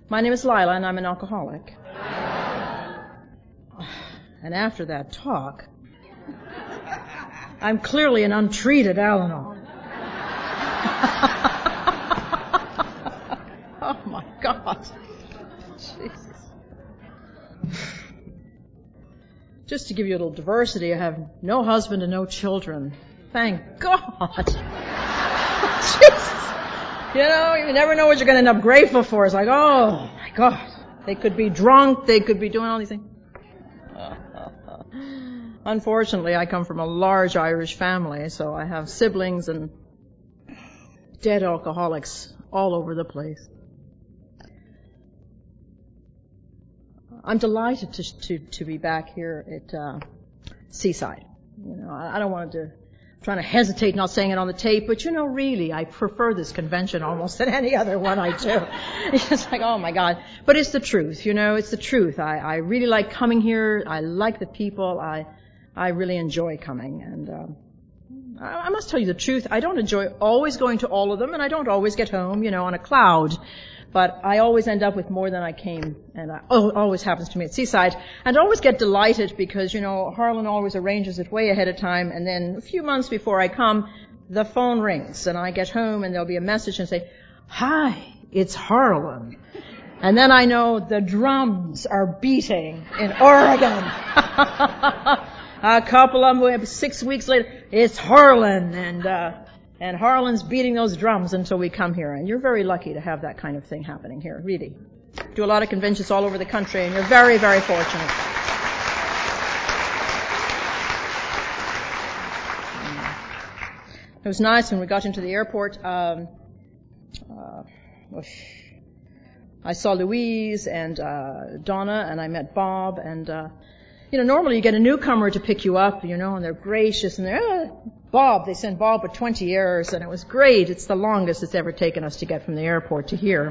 My name is Lila, and I'm an alcoholic. And after that talk, I'm clearly an untreated Al-Anon. Oh my God. Jesus. Just to give you a little diversity, I have no husband and no children. Thank God. Jesus. You know, you never know what you're going to end up grateful for. It's like, oh my God. They could be drunk, they could be doing all these things. Unfortunately, I come from a large Irish family, so I have siblings and dead alcoholics all over the place. I'm delighted to be back here at Seaside. You know, I don't want to trying to hesitate not saying it on the tape, but you know, really, I prefer this convention almost than any other one I do. It's like, oh my God. But it's the truth, you know, it's the truth. I really like coming here. I like the people. I really enjoy coming. And I must tell you the truth. I don't enjoy always going to all of them, and I don't always get home, you know, on a cloud. But I always end up with more than I came, and it always happens to me at Seaside. And I always get delighted because, you know, Harlan always arranges it way ahead of time, and then a few months before I come, the phone rings, and I get home, and there'll be a message and say, "Hi, it's Harlan." And then I know the drums are beating in Oregon. A couple of them, 6 weeks later, it's Harlan, and Harlan's beating those drums until we come here. And you're very lucky to have that kind of thing happening here, really. Do a lot of conventions all over the country, and you're very, very fortunate. It was nice when we got into the airport. I saw Louise and Donna, and I met Bob, and you know, normally you get a newcomer to pick you up, you know, and they're gracious, and they're, Bob, they sent Bob with 20 errors, and it was great. It's the longest it's ever taken us to get from the airport to here.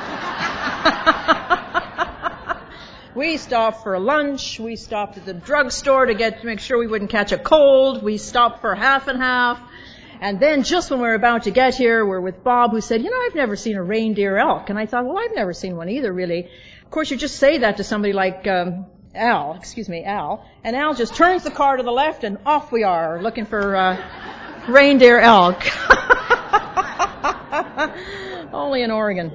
We stopped for lunch, we stopped at the drugstore to make sure we wouldn't catch a cold, we stopped for half and half, and then just when we were about to get here, we're with Bob, who said, you know, I've never seen a reindeer elk, and I thought, well, I've never seen one either, really. Of course, you just say that to somebody like, Al, and Al just turns the car to the left, and off we are, looking for reindeer elk. Only in Oregon.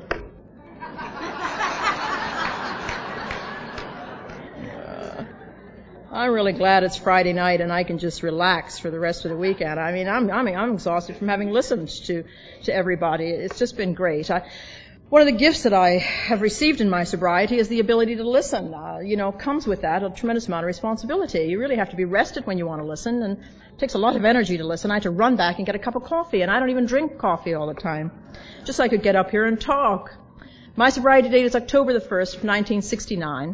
I'm really glad it's Friday night and I can just relax for the rest of the weekend. I mean, I'm exhausted from having listened to everybody. It's just been great. One of the gifts that I have received in my sobriety is the ability to listen. You know, comes with that a tremendous amount of responsibility. You really have to be rested when you want to listen, and it takes a lot of energy to listen. I had to run back and get a cup of coffee, and I don't even drink coffee all the time. Just so I could get up here and talk. My sobriety date is October the 1st, 1969.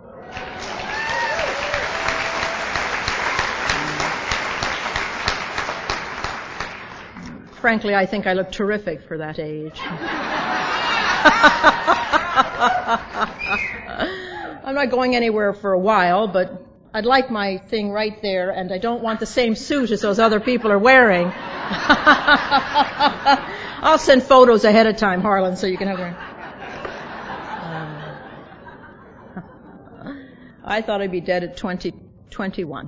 Frankly, I think I look terrific for that age. I'm not going anywhere for a while, but I'd like my thing right there, and I don't want the same suit as those other people are wearing. I'll send photos ahead of time, Harlan, so you can have them. I thought I'd be dead at 21.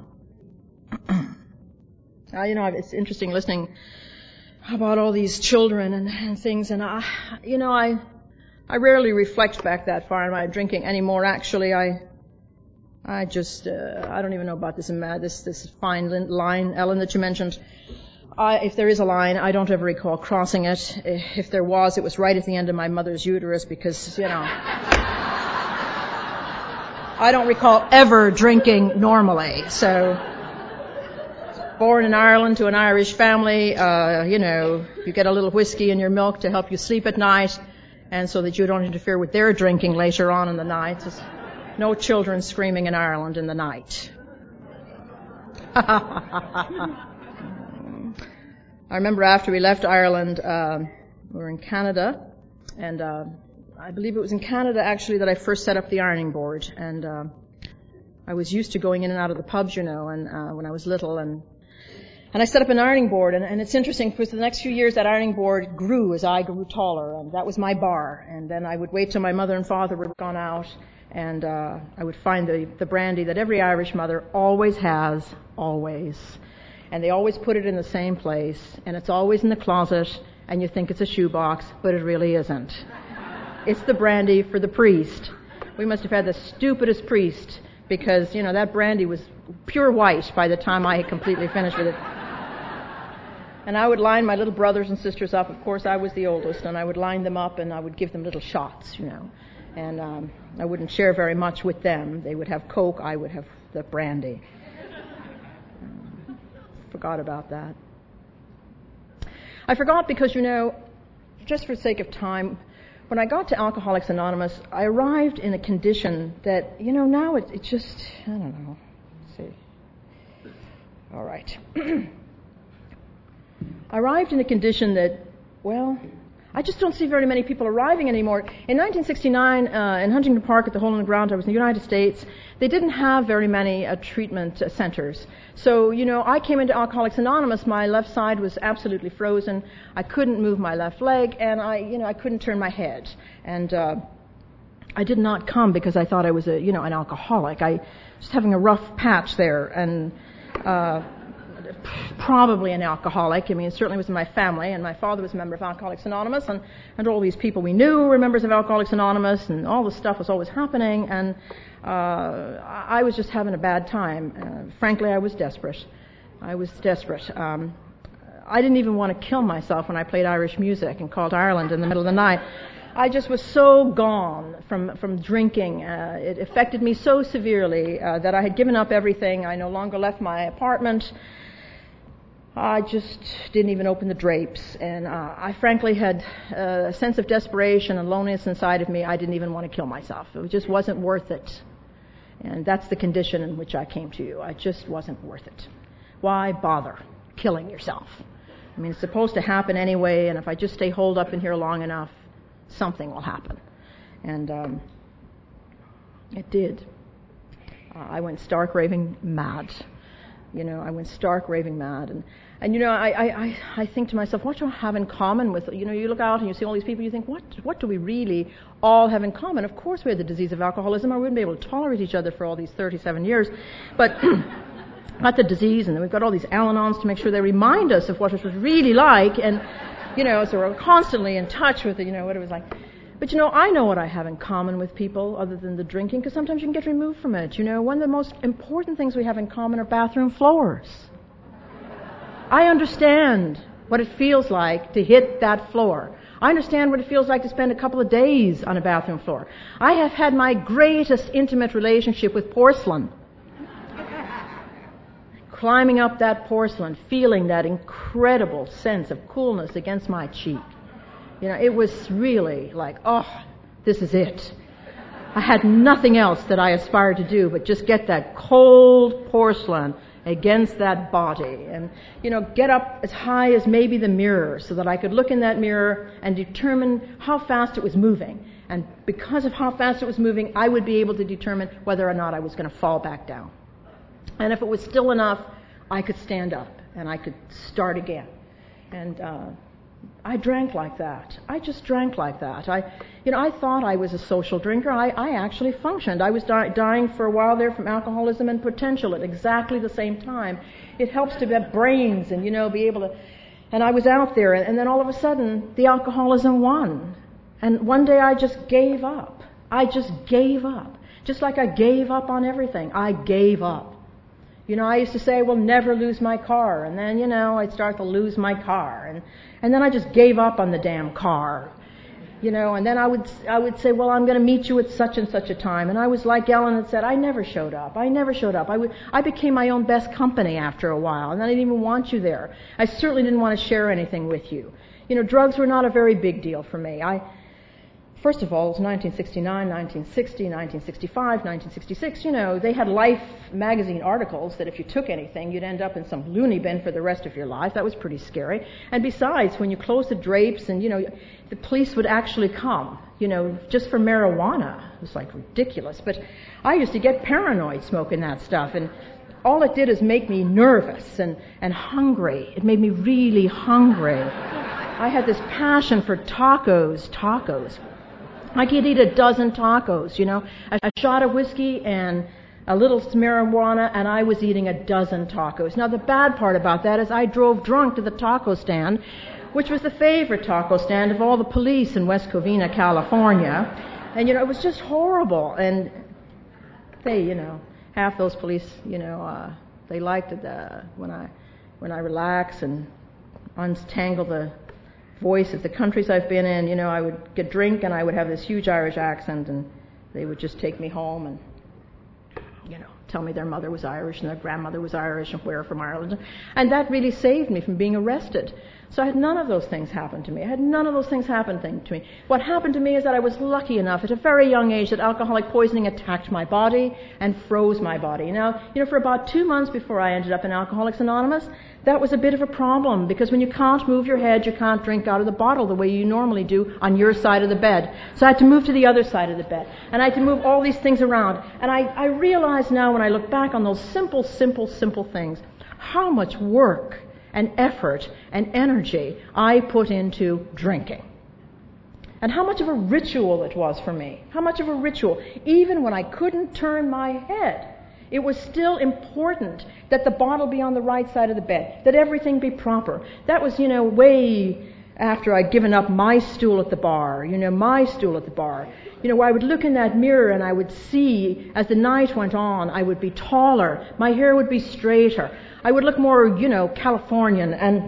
You know, it's interesting listening about all these children and things, and I rarely reflect back that far in my drinking anymore. Actually, I don't even know about this fine line, Ellen, that you mentioned. If there is a line, I don't ever recall crossing it. If there was, it was right at the end of my mother's uterus, because, you know, I don't recall ever drinking normally. So, born in Ireland to an Irish family, you know, you get a little whiskey in your milk to help you sleep at night, and so that you don't interfere with their drinking later on in the night. There's no children screaming in Ireland in the night. I remember after we left Ireland, we were in Canada, and I believe it was in Canada actually that I first set up the ironing board, and I was used to going in and out of the pubs, you know, and when I was little, and And I set up an ironing board, and it's interesting because the next few years that ironing board grew as I grew taller, and that was my bar. And then I would wait till my mother and father were gone out, and I would find the brandy that every Irish mother always has, always. And they always put it in the same place, and it's always in the closet, and you think it's a shoebox, but it really isn't. It's the brandy for the priest. We must have had the stupidest priest, because, that brandy was pure white by the time I had completely finished with it. And I would line my little brothers and sisters up. Of course, I was the oldest, and I would line them up, and I would give them little shots, And I wouldn't share very much with them. They would have Coke, I would have the brandy. Forgot about that. I forgot because, just for the sake of time, when I got to Alcoholics Anonymous, I arrived in a condition that, now it just, I don't know. Let's see. All right. I arrived in a condition that, I just don't see very many people arriving anymore. In 1969, in Huntington Park at the Hole in the Ground, I was in the United States, they didn't have very many treatment centers. So, I came into Alcoholics Anonymous, my left side was absolutely frozen, I couldn't move my left leg, and I couldn't turn my head. And I did not come because I thought I was an alcoholic. I was having a rough patch there, and probably an alcoholic. It certainly was in my family, and my father was a member of Alcoholics Anonymous, and all these people we knew were members of Alcoholics Anonymous, and all this stuff was always happening, and I was just having a bad time. Frankly, I was desperate. I didn't even want to kill myself when I played Irish music and called Ireland in the middle of the night. I just was so gone from drinking. It affected me so severely that I had given up everything. I no longer left my apartment. I just didn't even open the drapes, and I frankly had a sense of desperation and loneliness inside of me. I didn't even want to kill myself. It just wasn't worth it, and that's the condition in which I came to you. It just wasn't worth it. Why bother killing yourself? It's supposed to happen anyway, and if I just stay holed up in here long enough, something will happen. And it did. I went stark raving mad. I went stark raving mad. And I think to myself, what do I have in common with, you look out and you see all these people, you think, what do we really all have in common? Of course we had the disease of alcoholism, or we wouldn't be able to tolerate each other for all these 37 years. But not the disease, and then we've got all these Al-Anons to make sure they remind us of what it was really like, and, so we're constantly in touch with it, what it was like. But, I know what I have in common with people other than the drinking, because sometimes you can get removed from it. One of the most important things we have in common are bathroom floors. I understand what it feels like to hit that floor. I understand what it feels like to spend a couple of days on a bathroom floor. I have had my greatest intimate relationship with porcelain. Climbing up that porcelain, feeling that incredible sense of coolness against my cheek. It was really like, this is it. I had nothing else that I aspired to do but just get that cold porcelain against that body and, get up as high as maybe the mirror so that I could look in that mirror and determine how fast it was moving. And because of how fast it was moving, I would be able to determine whether or not I was going to fall back down. And if it was still enough, I could stand up and I could start again. And I drank like that. I just drank like that. I thought I was a social drinker. I actually functioned. I was dying for a while there from alcoholism and potential at exactly the same time. It helps to have brains and, be able to... And I was out there, and then all of a sudden, the alcoholism won. And one day I just gave up. I just gave up. Just like I gave up on everything. I gave up. I used to say I will never lose my car, and then, I'd start to lose my car, and then I just gave up on the damn car, and then I would say, well, I'm going to meet you at such and such a time, and I was like Ellen had said, I never showed up. I became my own best company after a while, and I didn't even want you there. I certainly didn't want to share anything with you. Drugs were not a very big deal for me. First of all, it was 1969, 1960, 1965, 1966. They had Life magazine articles that if you took anything, you'd end up in some loony bin for the rest of your life. That was pretty scary. And besides, when you closed the drapes and, the police would actually come, just for marijuana. It was like ridiculous. But I used to get paranoid smoking that stuff. And all it did is make me nervous and hungry. It made me really hungry. I had this passion for tacos. I could eat a dozen tacos, a shot of whiskey and a little marijuana, and I was eating a dozen tacos. Now, the bad part about that is I drove drunk to the taco stand, which was the favorite taco stand of all the police in West Covina, California. And, it was just horrible. And they, half those police, they liked it when I relax and untangle the voice of the countries I've been in. I would get drink and I would have this huge Irish accent, and they would just take me home and tell me their mother was Irish and their grandmother was Irish and where from Ireland. And that really saved me from being arrested. So I had none of those things happen to me. What happened to me is that I was lucky enough at a very young age that alcoholic poisoning attacked my body and froze my body. Now, for about 2 months before I ended up in Alcoholics Anonymous, that was a bit of a problem, because when you can't move your head, you can't drink out of the bottle the way you normally do on your side of the bed. So I had to move to the other side of the bed, and I had to move all these things around. And I realize now, when I look back on those simple things, how much work and effort and energy I put into drinking. And how much of a ritual it was for me. How much of a ritual. Even when I couldn't turn my head, it was still important that the bottle be on the right side of the bed, that everything be proper. That was, way after I'd given up my stool at the bar, where I would look in that mirror and I would see, as the night went on, I would be taller, my hair would be straighter, I would look more, Californian, and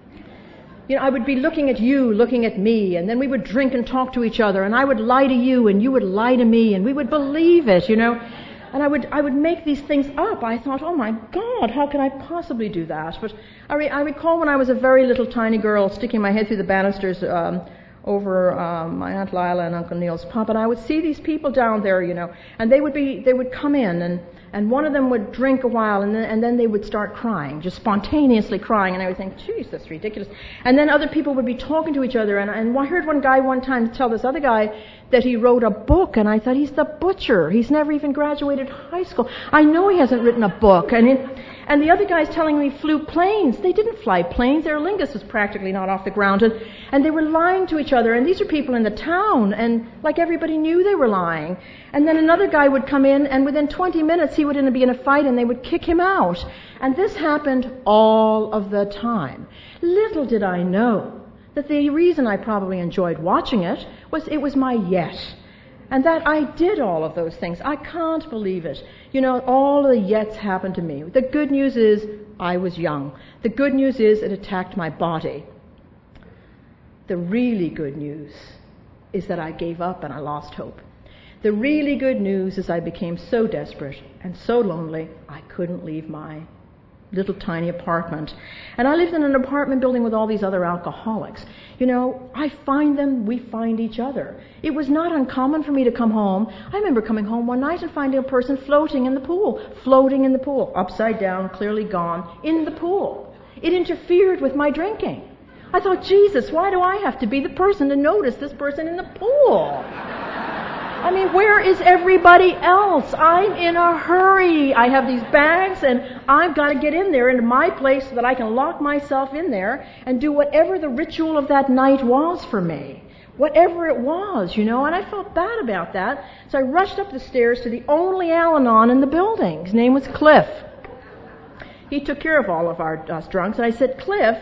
I would be looking at you, looking at me, and then we would drink and talk to each other, and I would lie to you, and you would lie to me, and we would believe it, And I would make these things up. I thought, oh my God, how can I possibly do that? But I recall when I was a very little tiny girl sticking my head through the banisters over my Aunt Lila and Uncle Neil's pub, and I would see these people down there, and they would come in, and one of them would drink a while, and then they would start crying, just spontaneously crying, and I would think, geez, that's ridiculous. And then other people would be talking to each other, and I heard one guy one time tell this other guy that he wrote a book, and I thought, he's the butcher. He's never even graduated high school. I know he hasn't written a book. And the other guy's telling me he flew planes. They didn't fly planes. Aer Lingus was practically not off the ground. And they were lying to each other. And these are people in the town. And like everybody knew they were lying. And then another guy would come in, and within 20 minutes he would be in a fight, and they would kick him out. And this happened all of the time. Little did I know that the reason I probably enjoyed watching it was my yet. And that I did all of those things. I can't believe it. All the yets happened to me. The good news is I was young. The good news is it attacked my body. The really good news is that I gave up and I lost hope. The really good news is I became so desperate and so lonely I couldn't leave my little tiny apartment. And I lived in an apartment building with all these other alcoholics. I find them, we find each other. It was not uncommon for me to come home. I remember coming home one night and finding a person floating in the pool, upside down, clearly gone, in the pool. It interfered with my drinking. I thought, Jesus, why do I have to be the person to notice this person in the pool? Where is everybody else? I'm in a hurry. I have these bags, and I've got to get in there into my place so that I can lock myself in there and do whatever the ritual of that night was for me. Whatever it was, and I felt bad about that. So I rushed up the stairs to the only Al-Anon in the building. His name was Cliff. He took care of all of us drunks, and I said, Cliff,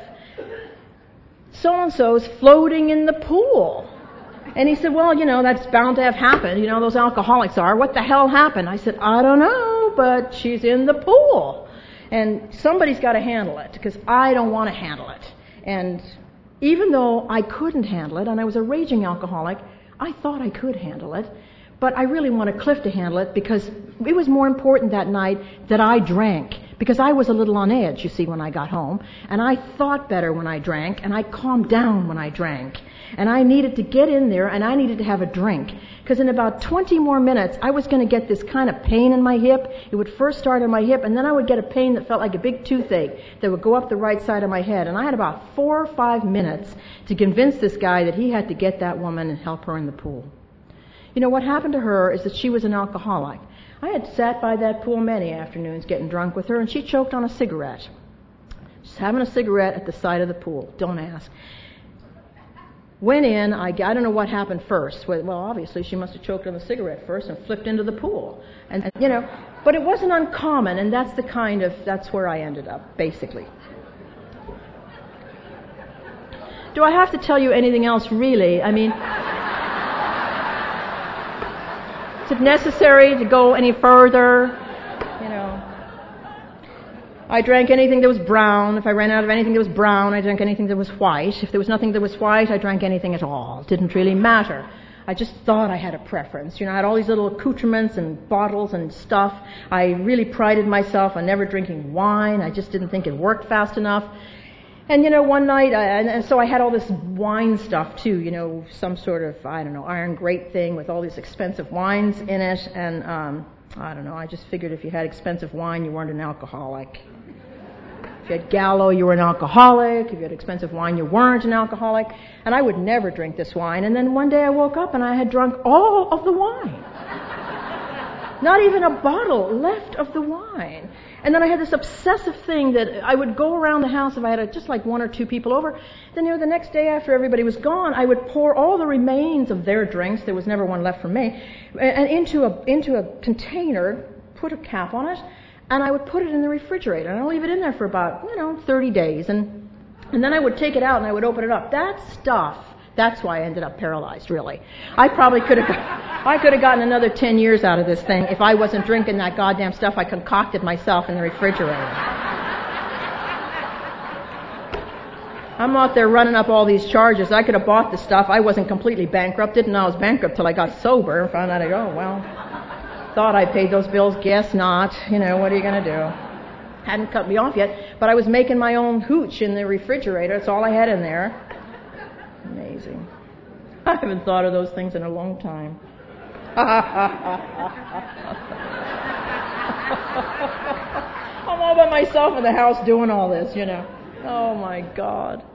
so-and-so's floating in the pool. And he said, well, that's bound to have happened. Those alcoholics are. What the hell happened? I said, I don't know, but she's in the pool. And somebody's got to handle it, because I don't want to handle it. And even though I couldn't handle it, and I was a raging alcoholic, I thought I could handle it. But I really wanted Cliff to handle it, because it was more important that night that I drank. Because I was a little on edge, you see, when I got home. And I thought better when I drank, and I calmed down when I drank. And I needed to get in there, and I needed to have a drink. Because in about 20 more minutes, I was going to get this kind of pain in my hip. It would first start on my hip, and then I would get a pain that felt like a big toothache that would go up the right side of my head. And I had about 4 or 5 minutes to convince this guy that he had to get that woman and help her in the pool. What happened to her is that she was an alcoholic. I had sat by that pool many afternoons getting drunk with her, and she choked on a cigarette. She's having a cigarette at the side of the pool. Don't ask. Went in. I don't know what happened first. Well, obviously she must have choked on the cigarette first and flipped into the pool. And but it wasn't uncommon, and that's where I ended up, basically. Do I have to tell you anything else, really? I mean, is it necessary to go any further? I drank anything that was brown. If I ran out of anything that was brown, I drank anything that was white. If there was nothing that was white, I drank anything at all. It didn't really matter. I just thought I had a preference. I had all these little accoutrements and bottles and stuff. I really prided myself on never drinking wine. I just didn't think it worked fast enough. And, one night, and so I had all this wine stuff, too, some sort of, iron grate thing with all these expensive wines in it. And, I just figured if you had expensive wine, you weren't an alcoholic. If you had Gallo, you were an alcoholic. If you had expensive wine, you weren't an alcoholic. And I would never drink this wine. And then one day I woke up and I had drunk all of the wine. Not even a bottle left of the wine. And then I had this obsessive thing that I would go around the house if I had just like one or two people over. Then, the next day after everybody was gone, I would pour all the remains of their drinks, there was never one left for me, and into a container, put a cap on it, and I would put it in the refrigerator. And I'd leave it in there for about, 30 days. And then I would take it out and I would open it up. That stuff, that's why I ended up paralyzed, really. I could have gotten another 10 years out of this thing if I wasn't drinking that goddamn stuff I concocted myself in the refrigerator. I'm out there running up all these charges. I could have bought the stuff. I wasn't completely bankrupt. Didn't know I was bankrupt till I got sober and found out, thought I paid those bills. Guess not. What are you going to do? Hadn't cut me off yet, but I was making my own hooch in the refrigerator. That's all I had in there. Amazing. I haven't thought of those things in a long time. I'm all by myself in the house doing all this, Oh, my God.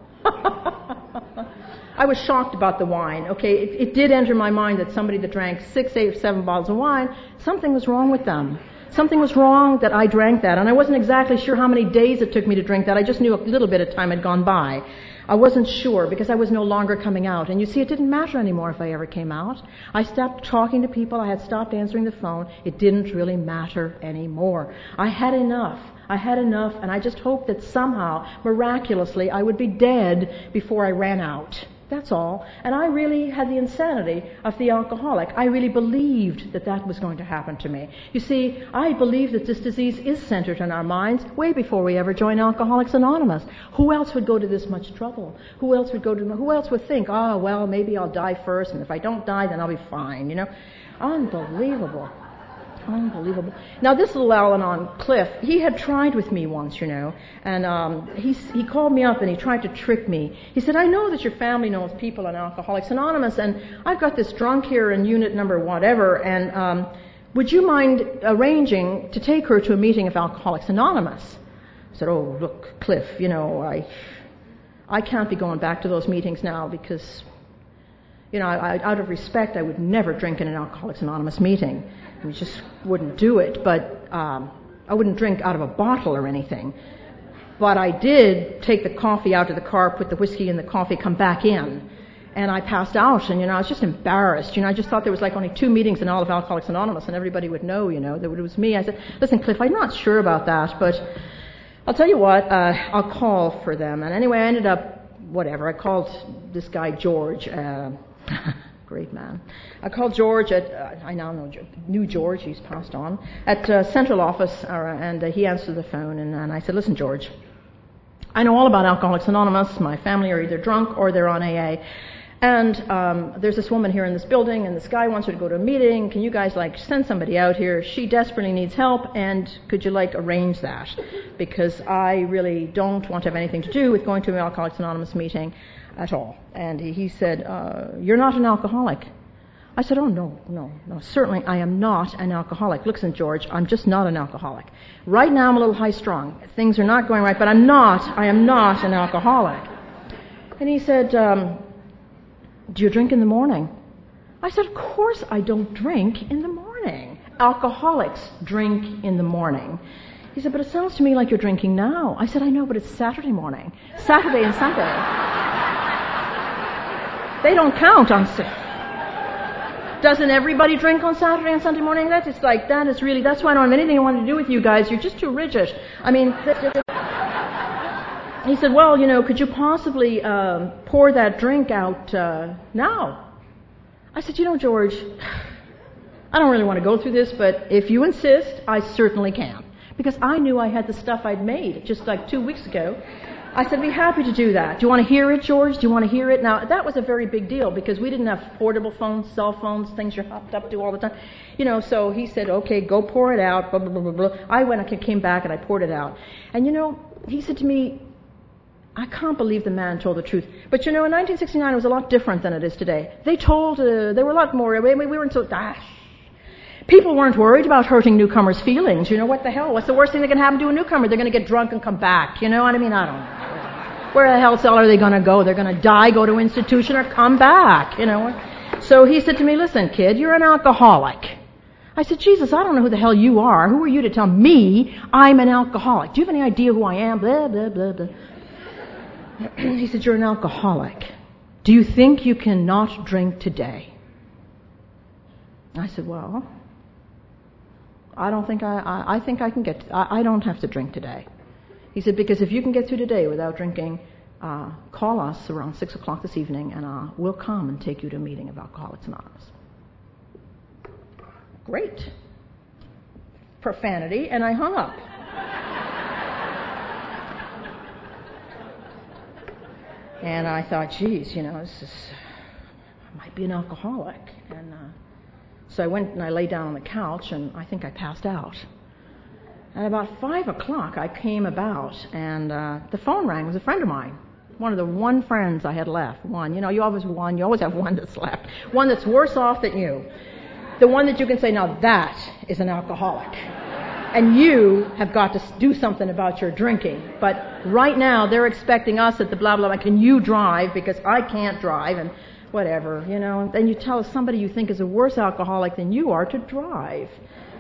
I was shocked about the wine. Okay, it did enter my mind that somebody that drank 6, 8, or 7 bottles of wine, something was wrong with them. Something was wrong that I drank that, and I wasn't exactly sure how many days it took me to drink that. I just knew a little bit of time had gone by. I wasn't sure because I was no longer coming out. And you see, it didn't matter anymore if I ever came out. I stopped talking to people. I had stopped answering the phone. It didn't really matter anymore. I had enough, and I just hoped that somehow, miraculously, I would be dead before I ran out. That's all. And I really had the insanity of the alcoholic. I really believed that was going to happen to me. You see, I believe that this disease is centered in our minds way before we ever joined Alcoholics Anonymous. Who else would go to this much trouble? Who else would think, maybe I'll die first, and if I don't die, then I'll be fine, Unbelievable. Unbelievable. Now, this little Al-Anon, Cliff, he had tried with me once, and he called me up and he tried to trick me. He said, I know that your family knows people in Alcoholics Anonymous, and I've got this drunk here in unit number whatever, and would you mind arranging to take her to a meeting of Alcoholics Anonymous? I said, oh, look, Cliff, I can't be going back to those meetings now because, out of respect, I would never drink in an Alcoholics Anonymous meeting. We just wouldn't do it, but I wouldn't drink out of a bottle or anything. But I did take the coffee out of the car, put the whiskey in the coffee, come back in, and I passed out, and, I was just embarrassed. I just thought there was like only 2 meetings in all of Alcoholics Anonymous, and everybody would know, that it was me. I said, listen, Cliff, I'm not sure about that, but I'll tell you what, I'll call for them. And anyway, I ended up, I called this guy, George, great man. I called George I now knew George, he's passed on, at central office, and he answered the phone, and I said, listen, George, I know all about Alcoholics Anonymous. My family are either drunk or they're on AA. And there's this woman here in this building, and this guy wants her to go to a meeting. Can you guys, send somebody out here? She desperately needs help, and could you, arrange that? Because I really don't want to have anything to do with going to an Alcoholics Anonymous meeting at all. And he said, you're not an alcoholic. I said, oh, no, certainly I am not an alcoholic. Listen, George, I'm just not an alcoholic. Right now I'm a little high-strung. Things are not going right, but I am not an alcoholic. And he said, do you drink in the morning? I said, of course I don't drink in the morning. Alcoholics drink in the morning. He said, but it sounds to me like you're drinking now. I said, I know, but it's Saturday morning. Saturday and Sunday. They don't count on Doesn't everybody drink on Saturday and Sunday morning? That's why I don't have anything I want to do with you guys. You're just too rigid. I mean, he said, well, could you possibly pour that drink out now? I said, George, I don't really want to go through this, but if you insist, I certainly can. Because I knew I had the stuff I'd made just like 2 weeks ago. I said, I'd be happy to do that. Do you want to hear it, George? Do you want to hear it? Now, that was a very big deal because we didn't have portable phones, cell phones, things you're hopped up to all the time. So he said, okay, go pour it out, blah, blah, blah, blah, blah. I came back and I poured it out. And he said to me, I can't believe the man told the truth. But in 1969 it was a lot different than it is today. They were a lot more, we weren't so, people weren't worried about hurting newcomers' feelings. What the hell? What's the worst thing that can happen to a newcomer? They're going to get drunk and come back. You know what I mean? I don't know. Where the hell are they going to go? They're going to die, go to institution, or come back. So he said to me, listen, kid, you're an alcoholic. I said, Jesus, I don't know who the hell you are. Who are you to tell me I'm an alcoholic? Do you have any idea who I am? Blah, blah, blah, blah. He said, you're an alcoholic. Do you think you cannot drink today? I said, well, I don't think I think I can I don't have to drink today. He said, because if you can get through today without drinking, call us around 6 o'clock this evening and we'll come and take you to a meeting of Alcoholics Anonymous. Great. Profanity, and I hung up. And I thought, geez, I might be an alcoholic. And so I went and I lay down on the couch, and I think I passed out. And about 5 o'clock, I came about, and the phone rang. It was a friend of mine, one of the one friends I had left. One, you always have one that's left. One that's worse off than you. The one that you can say, now that is an alcoholic. And you have got to do something about your drinking. But right now, they're expecting us at the blah, blah, blah, can you drive? Because I can't drive, and whatever, Then you tell somebody you think is a worse alcoholic than you are to drive.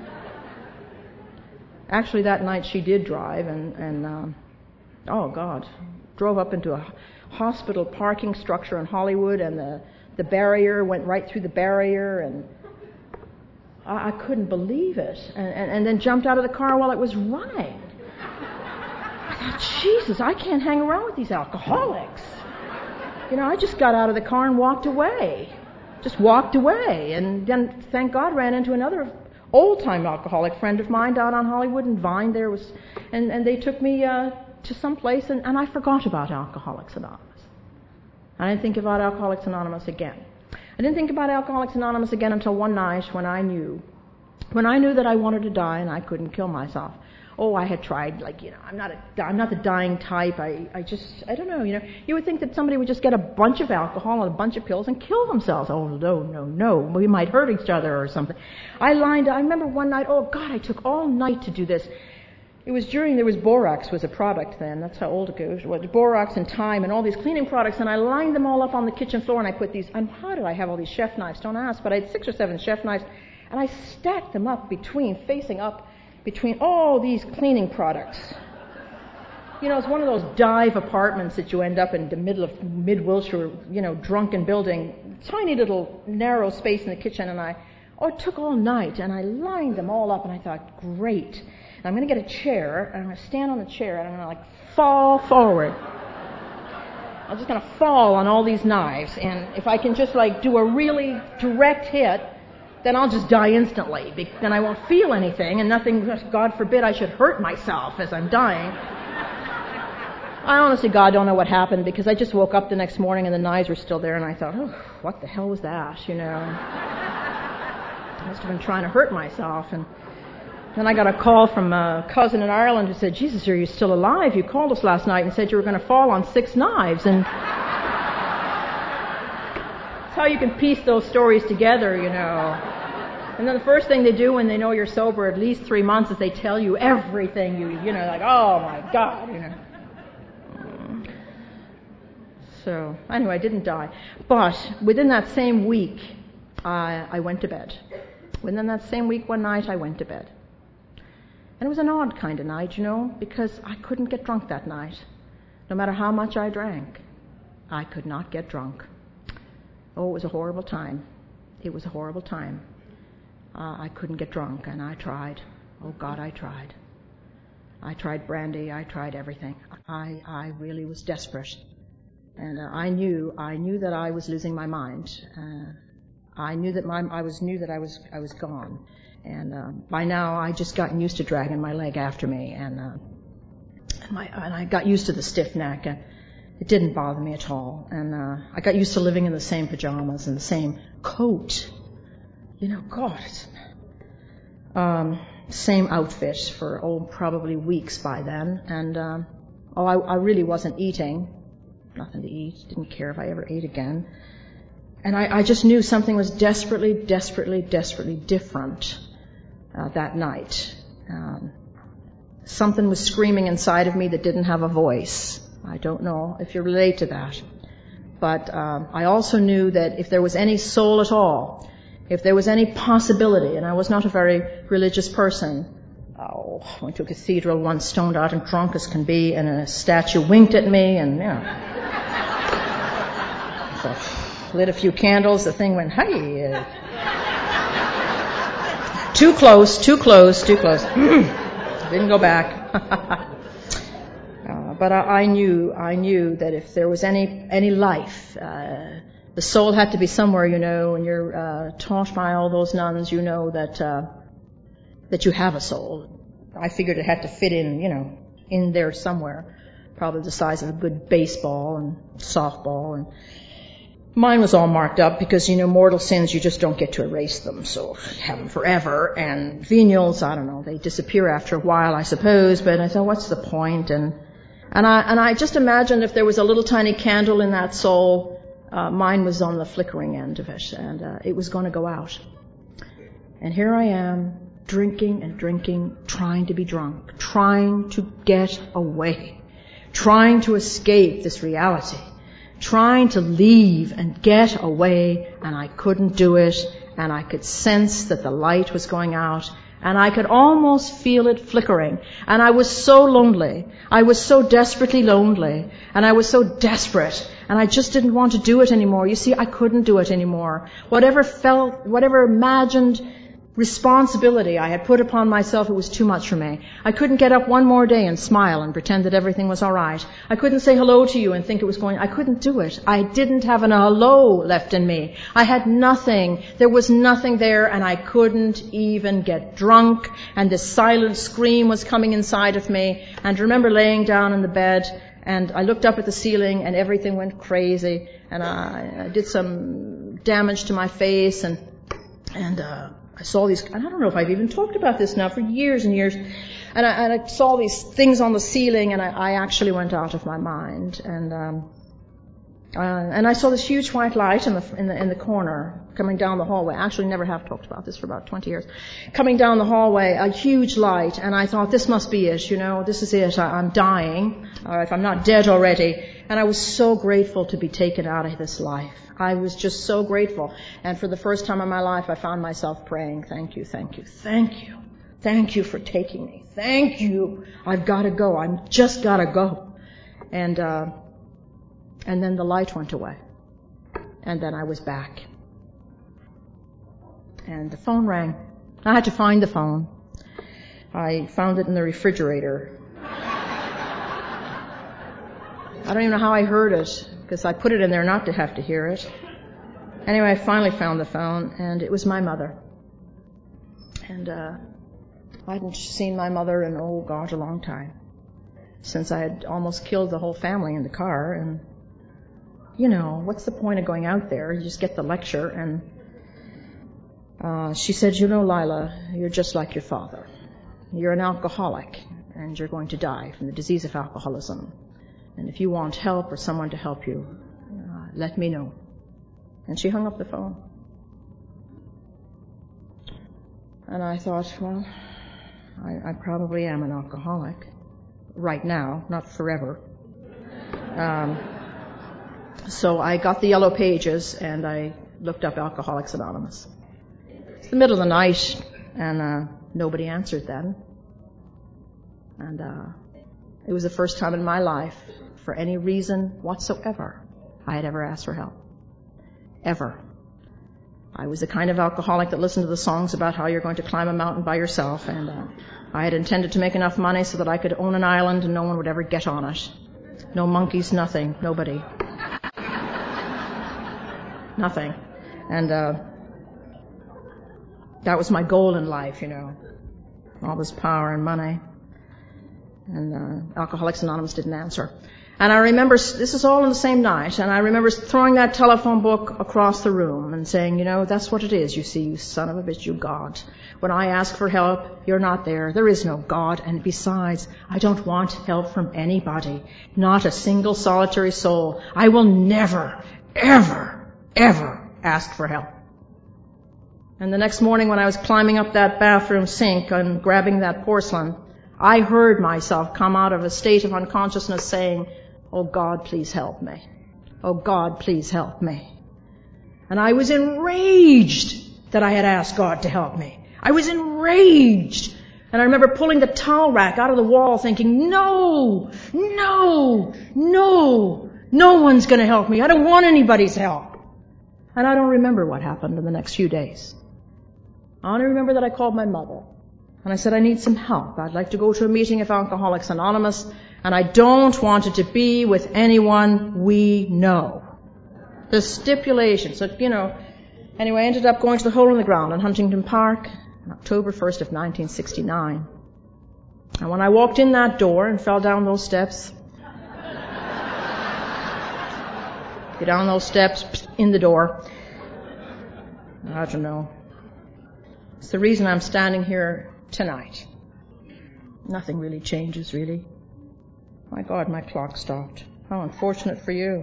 Actually, that night she did drive, and oh, God, drove up into a hospital parking structure in Hollywood, and the barrier went right through the barrier, and I couldn't believe it, and then jumped out of the car while it was running. I thought, Jesus, I can't hang around with these alcoholics. I just got out of the car and walked away. Just walked away, and then, thank God, ran into another old-time alcoholic friend of mine down on Hollywood and Vine. And they took me to some place, and I forgot about Alcoholics Anonymous. I didn't think about Alcoholics Anonymous again. I didn't think about Alcoholics Anonymous again until one night when I knew that I wanted to die and I couldn't kill myself. Oh, I had tried, I'm not the dying type. I don't know, You would think that somebody would just get a bunch of alcohol and a bunch of pills and kill themselves. Oh, no. We might hurt each other or something. I remember one night, oh, God, I took all night to do this. It was Borax was a product then. That's how old it goes. Borax and Time and all these cleaning products, and I lined them all up on the kitchen floor, and I put these, and how did I have all these chef knives? Don't ask, but I had 6 or 7 chef knives, and I stacked them up facing up between all these cleaning products. It's one of those dive apartments that you end up in the middle of mid-Wilshire, drunken building, tiny little narrow space in the kitchen, and it took all night, and I lined them all up, and I thought, great. And I'm going to get a chair, and I'm going to stand on the chair, and I'm going to fall forward. I'm just going to fall on all these knives, and if I can just do a really direct hit, then I'll just die instantly. Then I won't feel anything, and nothing, God forbid, I should hurt myself as I'm dying. I honestly, God, don't know what happened, because I just woke up the next morning and the knives were still there, and I thought, oh, what the hell was that, I must have been trying to hurt myself. And then I got a call from a cousin in Ireland who said, Jesus, are you still alive? You called us last night and said you were going to fall on 6 knives. And that's how you can piece those stories together, And then the first thing they do when they know you're sober at least 3 months is they tell you everything, oh my God, So, anyway, I didn't die. But within that same week, I went to bed. Within that same week, one night, I went to bed. And it was an odd kind of night, because I couldn't get drunk that night. No matter how much I drank, I could not get drunk. Oh, it was a horrible time. It was a horrible time. I couldn't get drunk, and I tried. Oh, God, I tried. I tried brandy. I tried everything. I really was desperate. And I knew that I was losing my mind. I knew that I was gone. And by now, I just gotten used to dragging my leg after me, and I got used to the stiff neck, and it didn't bother me at all. And I got used to living in the same pajamas and the same coat. God, same outfit for probably weeks by then. And I really wasn't eating. Nothing to eat. Didn't care if I ever ate again. And I just knew something was desperately, desperately, desperately different that night. Something was screaming inside of me that didn't have a voice. I don't know if you relate to that. But I also knew that if there was any soul at all, if there was any possibility, and I was not a very religious person. I went to a cathedral once, stoned out and drunk as can be, and a statue winked at me, and, so lit a few candles, the thing went, hey. Too close. Didn't go back. But I knew that if there was any life, the soul had to be somewhere, and you're taught by all those nuns, that you have a soul. I figured it had to fit in there somewhere, probably the size of a good baseball and softball. And mine was all marked up because, mortal sins, you just don't get to erase them, so you have them forever. And venials, I don't know, they disappear after a while, I suppose, but I thought, what's the point? And I just imagined if there was a little tiny candle in that soul, mine was on the flickering end of it, and it was going to go out. And here I am, drinking and drinking, trying to be drunk, trying to get away, trying to escape this reality, trying to leave and get away, and I couldn't do it, and I could sense that the light was going out, and I could almost feel it flickering. And I was so lonely. I was so desperately lonely. And I was so desperate. And I just didn't want to do it anymore. You see, I couldn't do it anymore. Whatever imagined responsibility I had put upon myself, it was too much for me. I couldn't get up one more day and smile and pretend that everything was all right. I couldn't say hello to you and think it was I couldn't do it. I didn't have an hello left in me. I had nothing. There was nothing there, and I couldn't even get drunk, and this silent scream was coming inside of me. And I remember laying down in the bed, and I looked up at the ceiling, and everything went crazy, and I did some damage to my face, and I saw these, and I don't know if I've even talked about this now for years and years, and I saw these things on the ceiling, and I actually went out of my mind, and I saw this huge white light in the corner coming down the hallway. I actually never have talked about this for about 20 years. Coming down the hallway, a huge light, and I thought, this must be it, this is it, I'm dying, or if I'm not dead already. And I was so grateful to be taken out of this life. I was just so grateful. And for the first time in my life, I found myself praying, thank you, thank you, thank you. Thank you for taking me. Thank you. I've got to go. I've just got to go. And then the light went away. And then I was back. And the phone rang. I had to find the phone. I found it in the refrigerator. I don't even know how I heard it, because I put it in there not to have to hear it. Anyway, I finally found the phone, and it was my mother. And I hadn't seen my mother in, oh God, a long time. Since I had almost killed the whole family in the car, and what's the point of going out there? You just get the lecture. And she said, Lila, you're just like your father. You're an alcoholic, and you're going to die from the disease of alcoholism. And if you want help or someone to help you, let me know. And she hung up the phone. And I thought, well, I probably am an alcoholic. Right now, not forever. So I got the yellow pages, and I looked up Alcoholics Anonymous. It's the middle of the night, and nobody answered then. And it was the first time in my life, for any reason whatsoever, I had ever asked for help. Ever. I was the kind of alcoholic that listened to the songs about how you're going to climb a mountain by yourself, and I had intended to make enough money so that I could own an island and no one would ever get on it. No monkeys, nothing, nobody. Nothing. And that was my goal in life, all this power and money. And Alcoholics Anonymous didn't answer. And I remember, this is all in the same night, and I remember throwing that telephone book across the room and saying, that's what it is, you see, you son of a bitch, you God. When I ask for help, you're not there. There is no God, and besides, I don't want help from anybody. Not a single solitary soul. I will never, ever, ever ask for help. And the next morning when I was climbing up that bathroom sink and grabbing that porcelain, I heard myself come out of a state of unconsciousness saying, oh God, please help me. Oh God, please help me. And I was enraged that I had asked God to help me. I was enraged. And I remember pulling the towel rack out of the wall thinking, no one's going to help me. I don't want anybody's help. And I don't remember what happened in the next few days. I only remember that I called my mother. And I said, I need some help. I'd like to go to a meeting of Alcoholics Anonymous, and I don't want it to be with anyone we know. The stipulation. So, anyway, I ended up going to the Hole in the Ground in Huntington Park on October 1st of 1969. And when I walked in that door and fell down those steps, get down those steps, in the door, I don't know. It's the reason I'm standing here tonight. Nothing really changes, really. My God, my clock stopped. How unfortunate for you.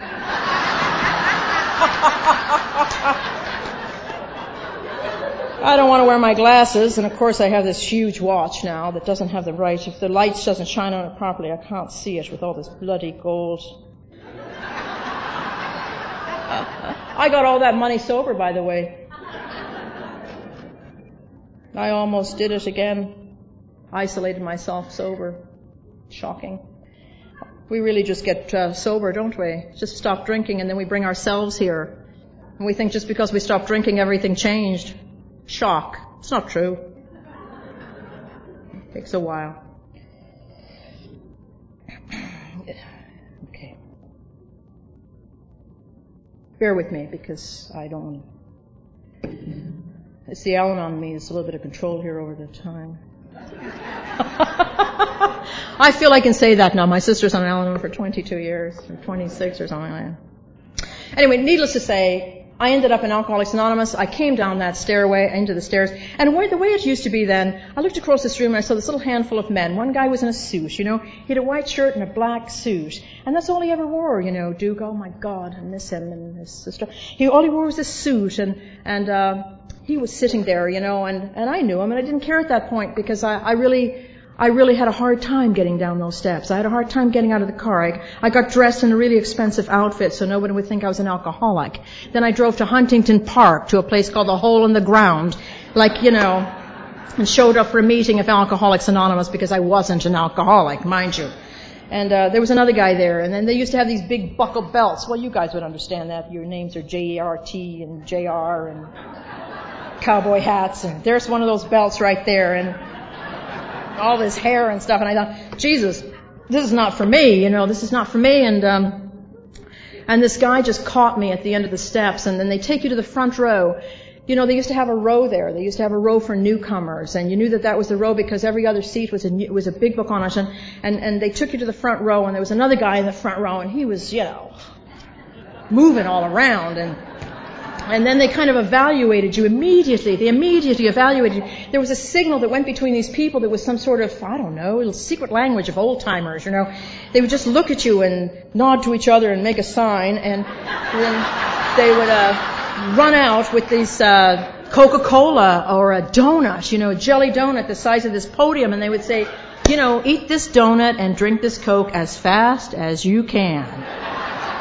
I don't want to wear my glasses, and of course I have this huge watch now that doesn't have the right, if the light doesn't shine on it properly, I can't see it with all this bloody gold. I got all that money sober, by the way. I almost did it again. Isolated myself sober. Shocking. We really just get sober, don't we? Just stop drinking and then we bring ourselves here. And we think just because we stopped drinking, everything changed. Shock. It's not true. It takes a while. Okay. Bear with me because I don't want to... It's the Al-Anon in me. There's a little bit of control here over the time. I feel I can say that now. My sister's on Al-Anon for 22 years, or 26 or something like that. Anyway, needless to say, I ended up in Alcoholics Anonymous. I came down that stairway into the stairs, and the way it used to be then, I looked across this room and I saw this little handful of men. One guy was in a suit, He had a white shirt and a black suit, and that's all he ever wore, Duke. Oh my God, I miss him and his sister. All he wore was this suit, and he was sitting there, and I knew him, and I didn't care at that point because I really had a hard time getting down those steps. I had a hard time getting out of the car. I got dressed in a really expensive outfit so nobody would think I was an alcoholic. Then I drove to Huntington Park to a place called the Hole in the Ground, and showed up for a meeting of Alcoholics Anonymous because I wasn't an alcoholic, mind you. And there was another guy there, and then they used to have these big buckle belts. Well, you guys would understand that. Your names are J-E-R-T and J-R and cowboy hats, and there's one of those belts right there, and all this hair and stuff, and I thought, Jesus, this is not for me, this is not for me, and this guy just caught me at the end of the steps, and then they take you to the front row. They used to have a row there. They used to have a row for newcomers, and you knew that was the row because every other seat was a big book on it, and they took you to the front row, and there was another guy in the front row, and he was, moving all around, and then they kind of evaluated you immediately. They immediately evaluated you. There was a signal that went between these people that was some sort of, I don't know, little secret language of old-timers, They would just look at you and nod to each other and make a sign, and then they would run out with these Coca-Cola or a donut, a jelly donut the size of this podium, and they would say, eat this donut and drink this Coke as fast as you can.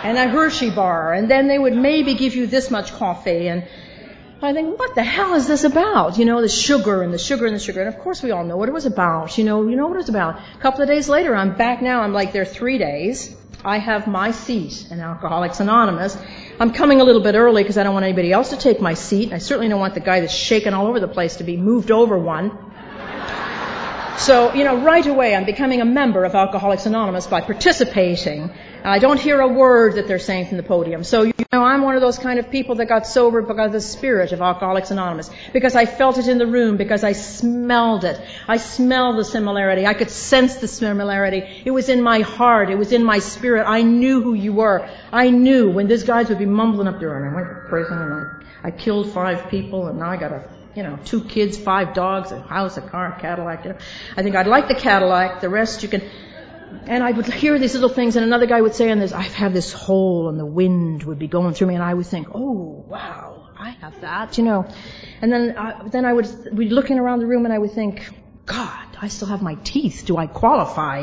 and a Hershey bar, and then they would maybe give you this much coffee, and I think, what the hell is this about? You know, the sugar and the sugar and the sugar. And of course we all know what it was about. You know what it was about. A couple of days later, I'm back now. I'm like there 3 days. I have my seat in Alcoholics Anonymous. I'm coming a little bit early because I don't want anybody else to take my seat. I certainly don't want the guy that's shaking all over the place to be moved over one. So, right away I'm becoming a member of Alcoholics Anonymous by participating. I don't hear a word that they're saying from the podium. So, I'm one of those kind of people that got sober because of the spirit of Alcoholics Anonymous. Because I felt it in the room. Because I smelled it. I smelled the similarity. I could sense the similarity. It was in my heart. It was in my spirit. I knew who you were. I knew when these guys would be mumbling up there, and I went to prison, and I killed 5 people, and now I got 2 kids, 5 dogs, a house, a car, a Cadillac. I think I'd like the Cadillac. The rest you can. And I would hear these little things, and another guy would say, I have this hole, and the wind would be going through me, and I would think, oh, wow, I have that, And then I would be looking around the room, and I would think, God, I still have my teeth. Do I qualify,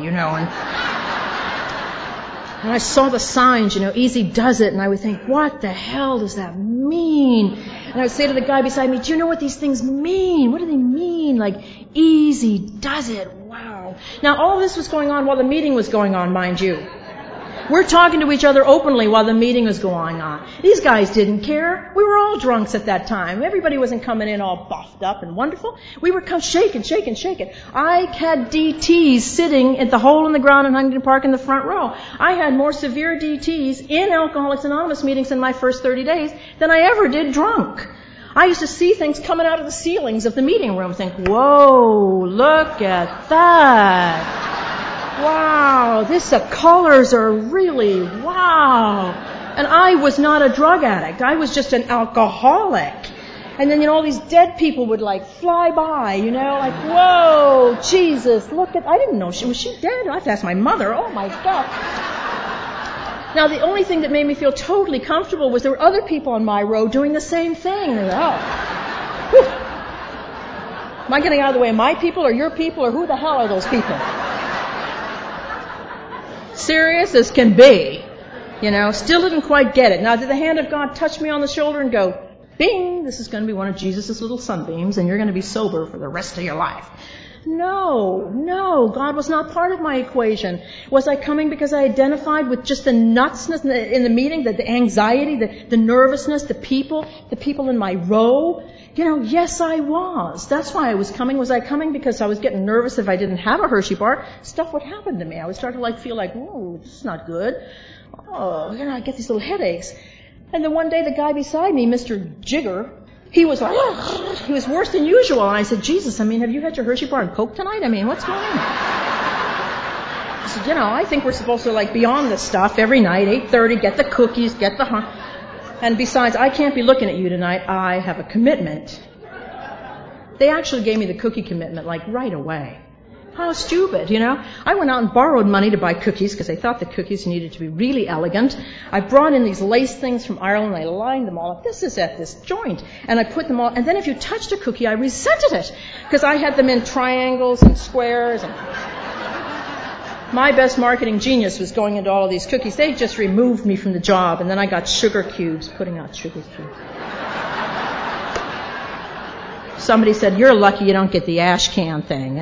And I saw the signs, easy does it, and I would think, what the hell does that mean? And I would say to the guy beside me, do you know what these things mean? What do they mean? Like, easy does it. Wow. Now, all this was going on while the meeting was going on, mind you. We're talking to each other openly while the meeting was going on. These guys didn't care. We were all drunks at that time. Everybody wasn't coming in all buffed up and wonderful. We were shaking. I had DTs sitting at the hole in the ground in Huntington Park in the front row. I had more severe DTs in Alcoholics Anonymous meetings in my first 30 days than I ever did drunk. I used to see things coming out of the ceilings of the meeting room and think, whoa, look at that. Wow, the colors are really, wow. And I was not a drug addict. I was just an alcoholic. And then, all these dead people would fly by, like, whoa, Jesus, look at, I didn't know, was she dead? I have to ask my mother. Oh my God. Now, the only thing that made me feel totally comfortable was there were other people on my row doing the same thing. And am I getting out of the way of my people or your people or who the hell are those people? Serious as can be. Still didn't quite get it. Now, did the hand of God touch me on the shoulder and go, bing, this is going to be one of Jesus' little sunbeams and you're going to be sober for the rest of your life? No, God was not part of my equation. Was I coming because I identified with just the nutsness in the meeting, the anxiety, the nervousness, the people in my row? Yes, I was. That's why I was coming. Was I coming because I was getting nervous if I didn't have a Hershey bar? Stuff would happen to me. I would start to feel like, whoa, this is not good. Oh, I get these little headaches. And then one day the guy beside me, Mr. Jigger, he was like, he was worse than usual. And I said, Jesus, have you had your Hershey bar and Coke tonight? What's going on? I said, I think we're supposed to be on this stuff every night, 8:30, get the cookies, get the and besides, I can't be looking at you tonight. I have a commitment. They actually gave me the cookie commitment right away. How stupid, I went out and borrowed money to buy cookies because I thought the cookies needed to be really elegant. I brought in these lace things from Ireland. I lined them all up. This is at this joint. And I put them all. And then if you touched a cookie, I resented it because I had them in triangles and squares. And my best marketing genius was going into all of these cookies. They just removed me from the job. And then I got sugar cubes, putting out sugar cubes. Somebody said, you're lucky you don't get the ash can thing,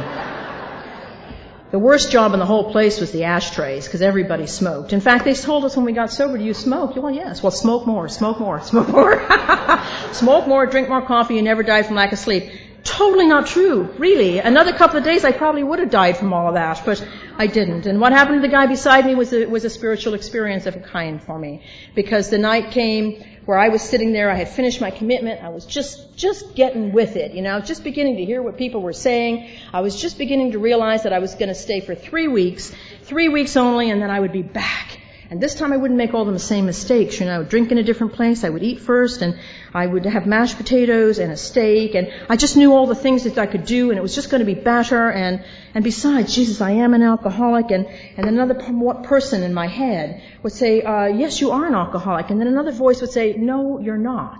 The worst job in the whole place was the ashtrays, because everybody smoked. In fact, they told us when we got sober, do you smoke? Well, yes. Well, smoke more. Smoke more, drink more coffee, you never die from lack of sleep. Totally not true, really. Another couple of days I probably would have died from all of that, but I didn't. And what happened to the guy beside me was a spiritual experience of a kind for me. Because the night came where I was sitting there, I had finished my commitment, I was just getting with it, just beginning to hear what people were saying. I was just beginning to realize that I was going to stay for 3 weeks only, and then I would be back. And this time I wouldn't make all the same mistakes. I would drink in a different place. I would eat first, and I would have mashed potatoes and a steak, and I just knew all the things that I could do, and it was just going to be better. And besides, Jesus, I am an alcoholic. And another person in my head would say, yes, you are an alcoholic. And then another voice would say, no, you're not.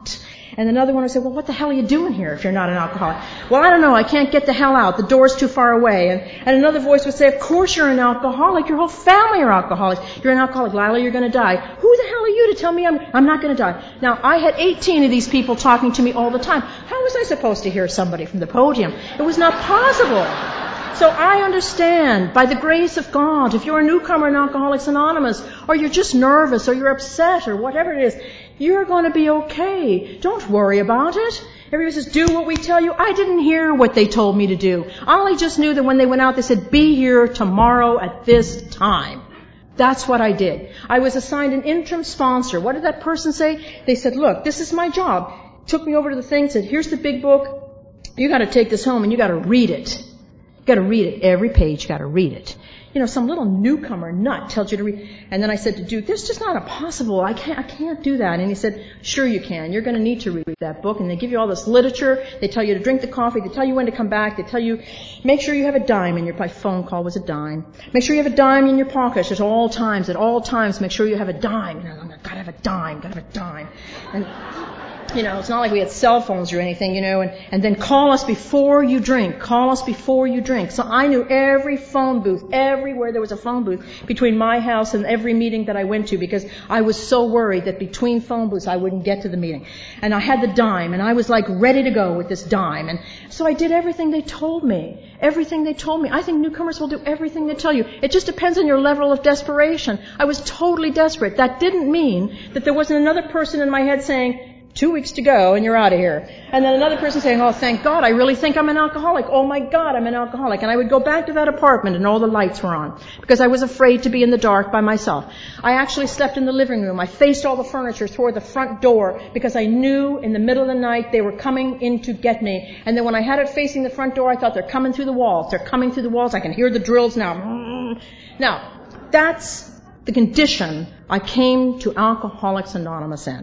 And another one would say, well, what the hell are you doing here if you're not an alcoholic? Well, I don't know. I can't get the hell out. The door's too far away. And another voice would say, of course you're an alcoholic. Your whole family are alcoholics. You're an alcoholic. Lila, you're going to die. Who the hell are you to tell me I'm not going to die? Now, I had 18 of these people talking to me all the time. How was I supposed to hear somebody from the podium? It was not possible. So I understand, by the grace of God, if you're a newcomer in Alcoholics Anonymous, or you're just nervous, or you're upset, or whatever it is, you're going to be okay. Don't worry about it. Everybody says, do what we tell you. I didn't hear what they told me to do. I only just knew that when they went out, they said, be here tomorrow at this time. That's what I did. I was assigned an interim sponsor. What did that person say? They said, look, this is my job. Took me over to the thing, said, here's the big book. You got to take this home and you got to read it. You got to read it. Every page, you got to read it. You know, some little newcomer nut tells you to read. And then I said to Duke, this is just not possible. I can't do that. And he said, sure you can. You're going to need to read that book. And they give you all this literature. They tell you to drink the coffee. They tell you when to come back. They tell you, make sure you have a dime in your pocket. My phone call was a dime. Make sure you have a dime in your pocket at all times. At all times, make sure you have a dime. You know, gotta have a dime. Gotta have a dime. And you know, it's not like we had cell phones or anything, you know, and then call us before you drink. Call us before you drink. So I knew every phone booth, everywhere there was a phone booth between my house and every meeting that I went to, because I was so worried that between phone booths I wouldn't get to the meeting. And I had the dime, and I was like ready to go with this dime. And so I did everything they told me. Everything they told me. I think newcomers will do everything they tell you. It just depends on your level of desperation. I was totally desperate. That didn't mean that there wasn't another person in my head saying, 2 weeks to go and you're out of here. And then another person saying, oh, thank God, I really think I'm an alcoholic. Oh my God, I'm an alcoholic. And I would go back to that apartment and all the lights were on because I was afraid to be in the dark by myself. I actually slept in the living room. I faced all the furniture toward the front door because I knew in the middle of the night they were coming in to get me. And then when I had it facing the front door, I thought, they're coming through the walls. They're coming through the walls. I can hear the drills now. Now, that's the condition I came to Alcoholics Anonymous in.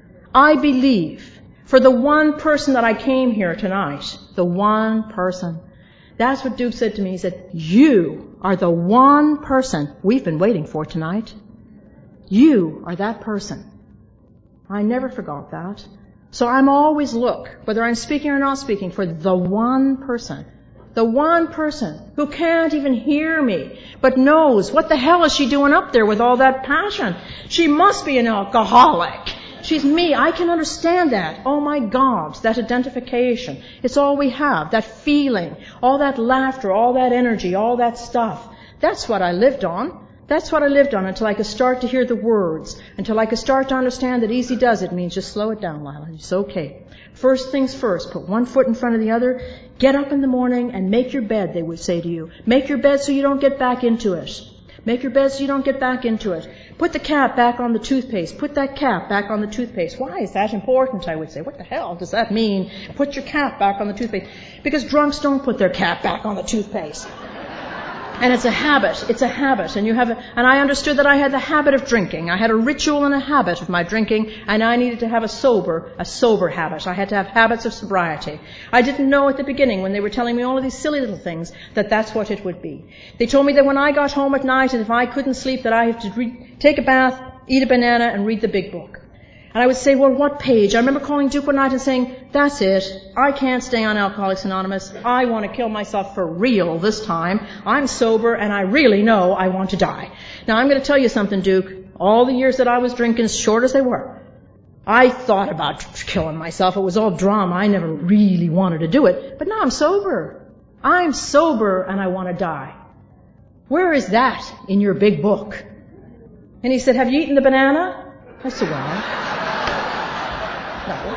I believe for the one person that I came here tonight, the one person, that's what Duke said to me. He said, you are the one person we've been waiting for tonight. You are that person. I never forgot that. So I'm always whether I'm speaking or not speaking, for the one person. The one person who can't even hear me, but knows what the hell is she doing up there with all that passion? She must be an alcoholic. She's me. I can understand that. Oh my God, that identification. It's all we have. That feeling, all that laughter, all that energy, all that stuff. That's what I lived on. That's what I lived on until I could start to hear the words, until I could start to understand that easy does it means just slow it down, Lila. It's okay. First things first, put one foot in front of the other. Get up in the morning and make your bed, they would say to you. Make your bed so you don't get back into it. Make your bed so you don't get back into it. Put the cap back on the toothpaste. Put that cap back on the toothpaste. Why is that important, I would say? What the hell does that mean? Put your cap back on the toothpaste. Because drunks don't put their cap back on the toothpaste. And it's a habit. It's a habit. And I understood that I had the habit of drinking. I had a ritual and a habit of my drinking, and I needed to have a sober habit. I had to have habits of sobriety. I didn't know at the beginning when they were telling me all of these silly little things that that's what it would be. They told me that when I got home at night and if I couldn't sleep that I had to take a bath, eat a banana, and read the big book. And I would say, well, what page? I remember calling Duke one night and saying, that's it. I can't stay on Alcoholics Anonymous. I want to kill myself for real this time. I'm sober and I really know I want to die. Now, I'm going to tell you something, Duke. All the years that I was drinking, as short as they were, I thought about killing myself. It was all drama. I never really wanted to do it. But now I'm sober. I'm sober and I want to die. Where is that in your big book? And he said, have you eaten the banana? I said, well... No.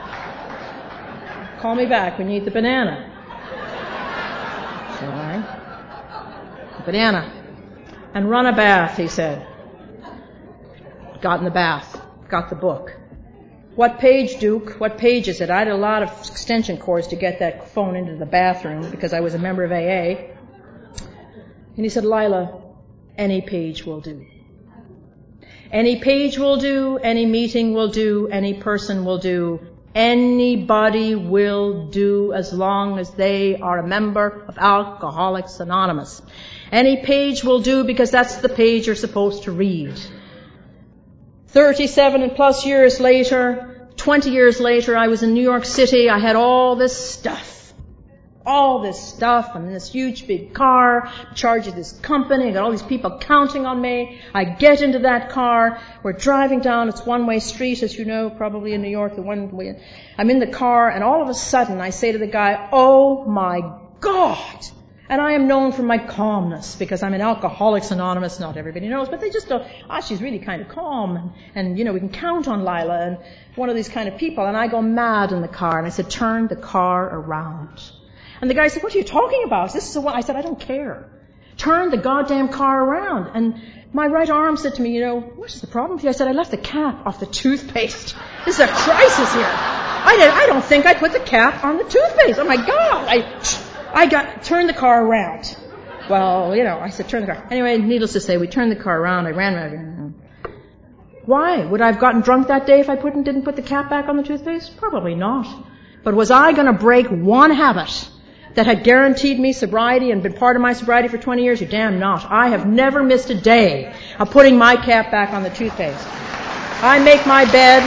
Call me back when you eat the banana. So, all right. Banana. And run a bath, he said. Got in the bath. Got the book. What page, Duke? What page is it? I had a lot of extension cords to get that phone into the bathroom because I was a member of AA. And he said, Lila, any page will do. Any page will do, any meeting will do, any person will do, anybody will do as long as they are a member of Alcoholics Anonymous. Any page will do because that's the page you're supposed to read. 37 and plus years later, 20 years later, I was in New York City. I had all this stuff. I'm in this huge big car, in charge of this company. I got all these people counting on me. I get into that car. We're driving down. It's one-way street, as you know, probably in New York. I'm in the car, and all of a sudden I say to the guy, "Oh my God!" And I am known for my calmness because I'm in Alcoholics Anonymous. Not everybody knows, but they just go, she's really kind of calm. And we can count on Lila and one of these kind of people. And I go mad in the car. And I said, "Turn the car around." And the guy said, "What are you talking about? This is I said, "I don't care. Turn the goddamn car around." And my right arm said to me, "What is the problem with you?" I said, "I left the cap off the toothpaste. This is a crisis here. I don't think I put the cap on the toothpaste. Oh my God. Turn the car around." Well, I said, "Turn the car." Anyway, needless to say, we turned the car around. I ran around. Why? Would I have gotten drunk that day if I didn't put the cap back on the toothpaste? Probably not. But was I going to break one habit that had guaranteed me sobriety and been part of my sobriety for 20 years? You damn not. I have never missed a day of putting my cap back on the toothpaste. I make my bed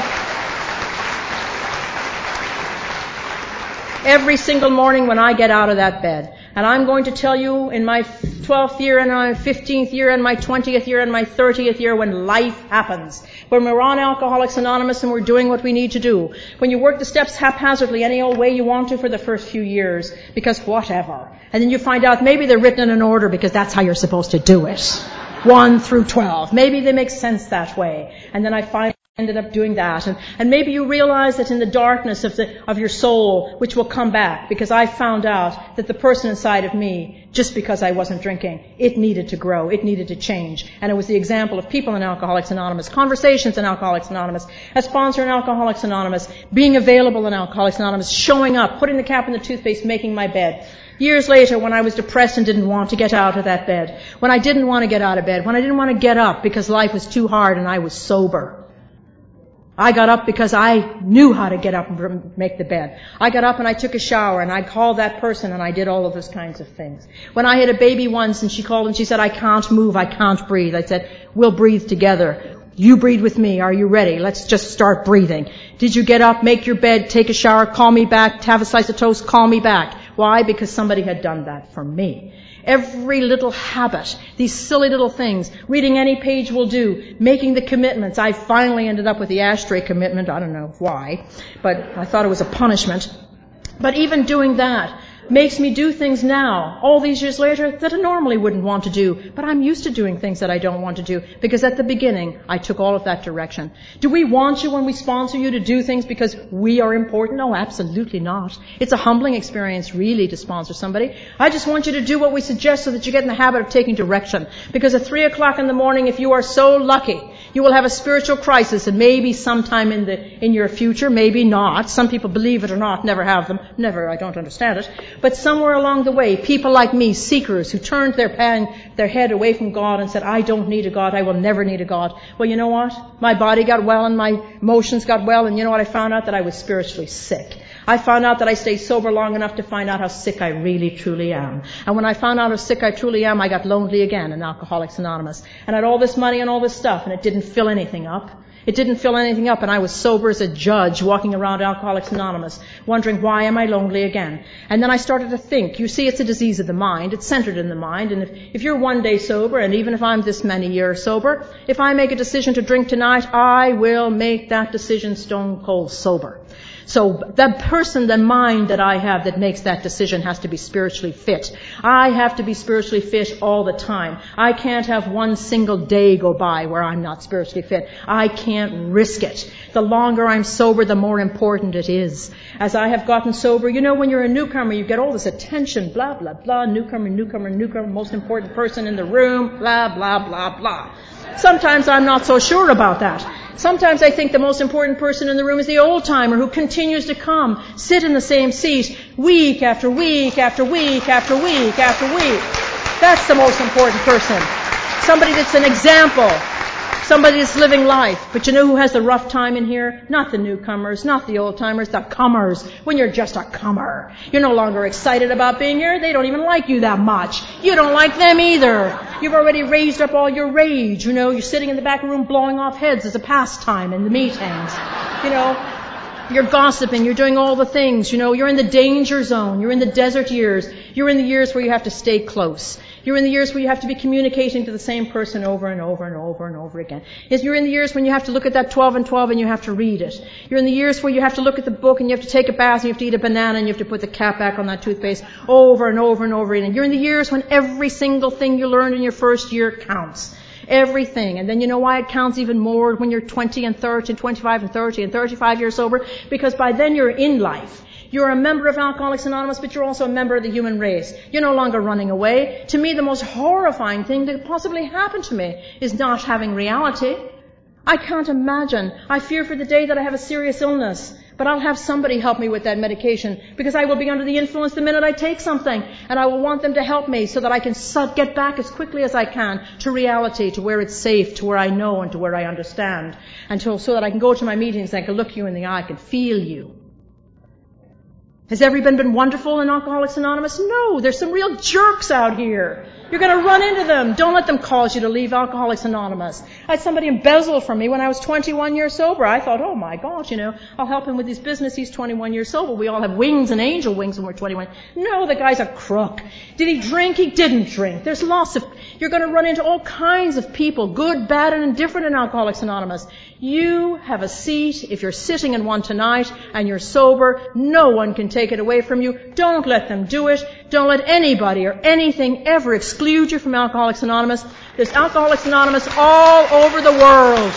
every single morning when I get out of that bed. And I'm going to tell you, in my 12th year and my 15th year and my 20th year and my 30th year, when life happens, when we're on Alcoholics Anonymous and we're doing what we need to do, when you work the steps haphazardly any old way you want to for the first few years, because whatever. And then you find out maybe they're written in an order because that's how you're supposed to do it. 1 through 12. Maybe they make sense that way. And then I finally ended up doing that. And maybe you realize that in the darkness of your soul, which will come back, because I found out that the person inside of me, just because I wasn't drinking, it needed to grow, it needed to change. And it was the example of people in Alcoholics Anonymous, conversations in Alcoholics Anonymous, a sponsor in Alcoholics Anonymous, being available in Alcoholics Anonymous, showing up, putting the cap in the toothpaste, making my bed. Years later, when I was depressed and didn't want to get out of that bed, when I didn't want to get out of bed, when I didn't want to get up because life was too hard and I was sober, I got up because I knew how to get up and make the bed. I got up and I took a shower and I called that person and I did all of those kinds of things. When I had a baby once and she called and she said, "I can't move, I can't breathe," I said, "We'll breathe together. You breathe with me. Are you ready? Let's just start breathing." Did you get up, make your bed, take a shower, call me back, have a slice of toast, call me back? Why? Because somebody had done that for me. Every little habit, these silly little things, reading any page will do, making the commitments. I finally ended up with the ashtray commitment. I don't know why, but I thought it was a punishment. But even doing that makes me do things now, all these years later, that I normally wouldn't want to do. But I'm used to doing things that I don't want to do, because at the beginning, I took all of that direction. Do we want you, when we sponsor you, to do things because we are important? No, absolutely not. It's a humbling experience, really, to sponsor somebody. I just want you to do what we suggest so that you get in the habit of taking direction. Because at 3 o'clock in the morning, if you are so lucky, you will have a spiritual crisis, and maybe sometime in your future, maybe not. Some people, believe it or not, never have them. Never, I don't understand it. But somewhere along the way, people like me, seekers, who turned their head away from God and said, "I don't need a God, I will never need a God." Well, you know what? My body got well and my emotions got well, and you know what I found out? That I was spiritually sick. I found out that I stayed sober long enough to find out how sick I really, truly am. And when I found out how sick I truly am, I got lonely again in Alcoholics Anonymous. And I had all this money and all this stuff, and it didn't fill anything up. It didn't fill anything up, and I was sober as a judge walking around Alcoholics Anonymous, wondering, why am I lonely again? And then I started to think, you see, it's a disease of the mind. It's centered in the mind. And if you're one day sober, and even if I'm this many years sober, if I make a decision to drink tonight, I will make that decision stone cold sober. So the mind that I have that makes that decision has to be spiritually fit. I have to be spiritually fit all the time. I can't have one single day go by where I'm not spiritually fit. I can't risk it. The longer I'm sober, the more important it is. As I have gotten sober, when you're a newcomer, you get all this attention, blah, blah, blah, newcomer, most important person in the room, blah, blah, blah, blah. Sometimes I'm not so sure about that. Sometimes I think the most important person in the room is the old-timer who continues to come, sit in the same seat, week after week after week after week after week. That's the most important person. Somebody that's an example. Somebody that's living life. But you know who has the rough time in here? Not the newcomers, not the old-timers, the comers. When you're just a comer, you're no longer excited about being here. They don't even like you that much. You don't like them either. You've already raised up all your rage. You're sitting in the back room blowing off heads as a pastime in the meetings. You're gossiping. You're doing all the things. You're in the danger zone. You're in the desert years. You're in the years where you have to stay close. You're in the years where you have to be communicating to the same person over and over and over and over again. You're in the years when you have to look at that 12 and 12 and you have to read it. You're in the years where you have to look at the book and you have to take a bath and you have to eat a banana and you have to put the cap back on that toothpaste over and over and over again. You're in the years when every single thing you learned in your first year counts. Everything. And then you know why it counts even more when you're 20 and 30 and 25 and 30 and 35 years sober? Because by then you're in life. You're a member of Alcoholics Anonymous, but you're also a member of the human race. You're no longer running away. To me, the most horrifying thing that could possibly happen to me is not having reality. I can't imagine. I fear for the day that I have a serious illness, but I'll have somebody help me with that medication because I will be under the influence the minute I take something, and I will want them to help me so that I can get back as quickly as I can to reality, to where it's safe, to where I know and to where I understand, so that I can go to my meetings and I can look you in the eye, I can feel you. Has everyone been wonderful in Alcoholics Anonymous? No, there's some real jerks out here. You're going to run into them. Don't let them cause you to leave Alcoholics Anonymous. I had somebody embezzle from me when I was 21 years sober. I thought, oh my gosh, I'll help him with his business. He's 21 years sober. We all have wings and angel wings when we're 21. No, the guy's a crook. Did he drink? He didn't drink. There's you're going to run into all kinds of people, good, bad, and indifferent in Alcoholics Anonymous. You have a seat. If you're sitting in one tonight and you're sober, no one can take it away from you. Don't let them do it. Don't let anybody or anything ever exclude you from Alcoholics Anonymous. There's Alcoholics Anonymous all over the world.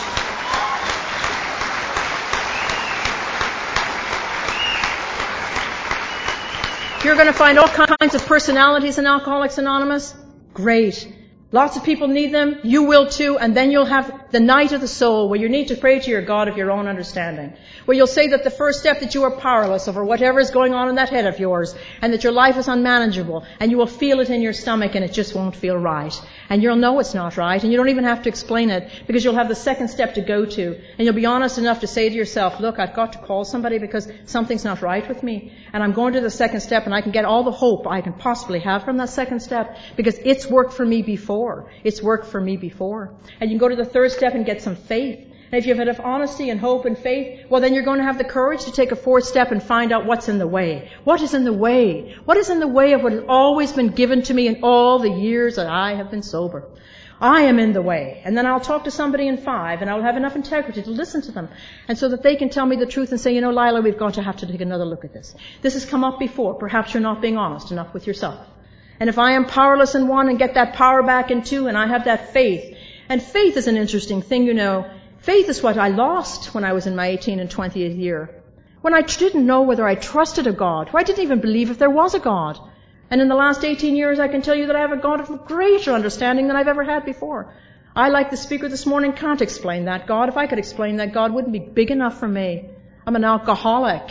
You're going to find all kinds of personalities in Alcoholics Anonymous. Great. Lots of people need them. You will too. And then you'll have the night of the soul where you need to pray to your God of your own understanding. Where you'll say that the first step that you are powerless over whatever is going on in that head of yours and that your life is unmanageable and you will feel it in your stomach and it just won't feel right. And you'll know it's not right and you don't even have to explain it because you'll have the second step to go to and you'll be honest enough to say to yourself, look, I've got to call somebody because something's not right with me and I'm going to the second step and I can get all the hope I can possibly have from that second step because it's worked for me before. It's worked for me before. And you can go to the third step and get some faith. And if you have enough honesty and hope and faith, well then you're going to have the courage to take a fourth step and find out what's in the way. What is in the way? What is in the way of what has always been given to me in all the years that I have been sober? I am in the way. And then I'll talk to somebody in 5 and I'll have enough integrity to listen to them. And so that they can tell me the truth and say, Lila, we've got to have to take another look at this. This has come up before. Perhaps you're not being honest enough with yourself. And if I am powerless in 1 and get that power back in 2 and I have that faith, and faith is an interesting thing, Faith is what I lost when I was in my 18th and 20th year. When I didn't know whether I trusted a God, or I didn't even believe if there was a God. And in the last 18 years I can tell you that I have a God of greater understanding than I've ever had before. I, like the speaker this morning, can't explain that God. If I could explain that God, wouldn't be big enough for me. I'm an alcoholic.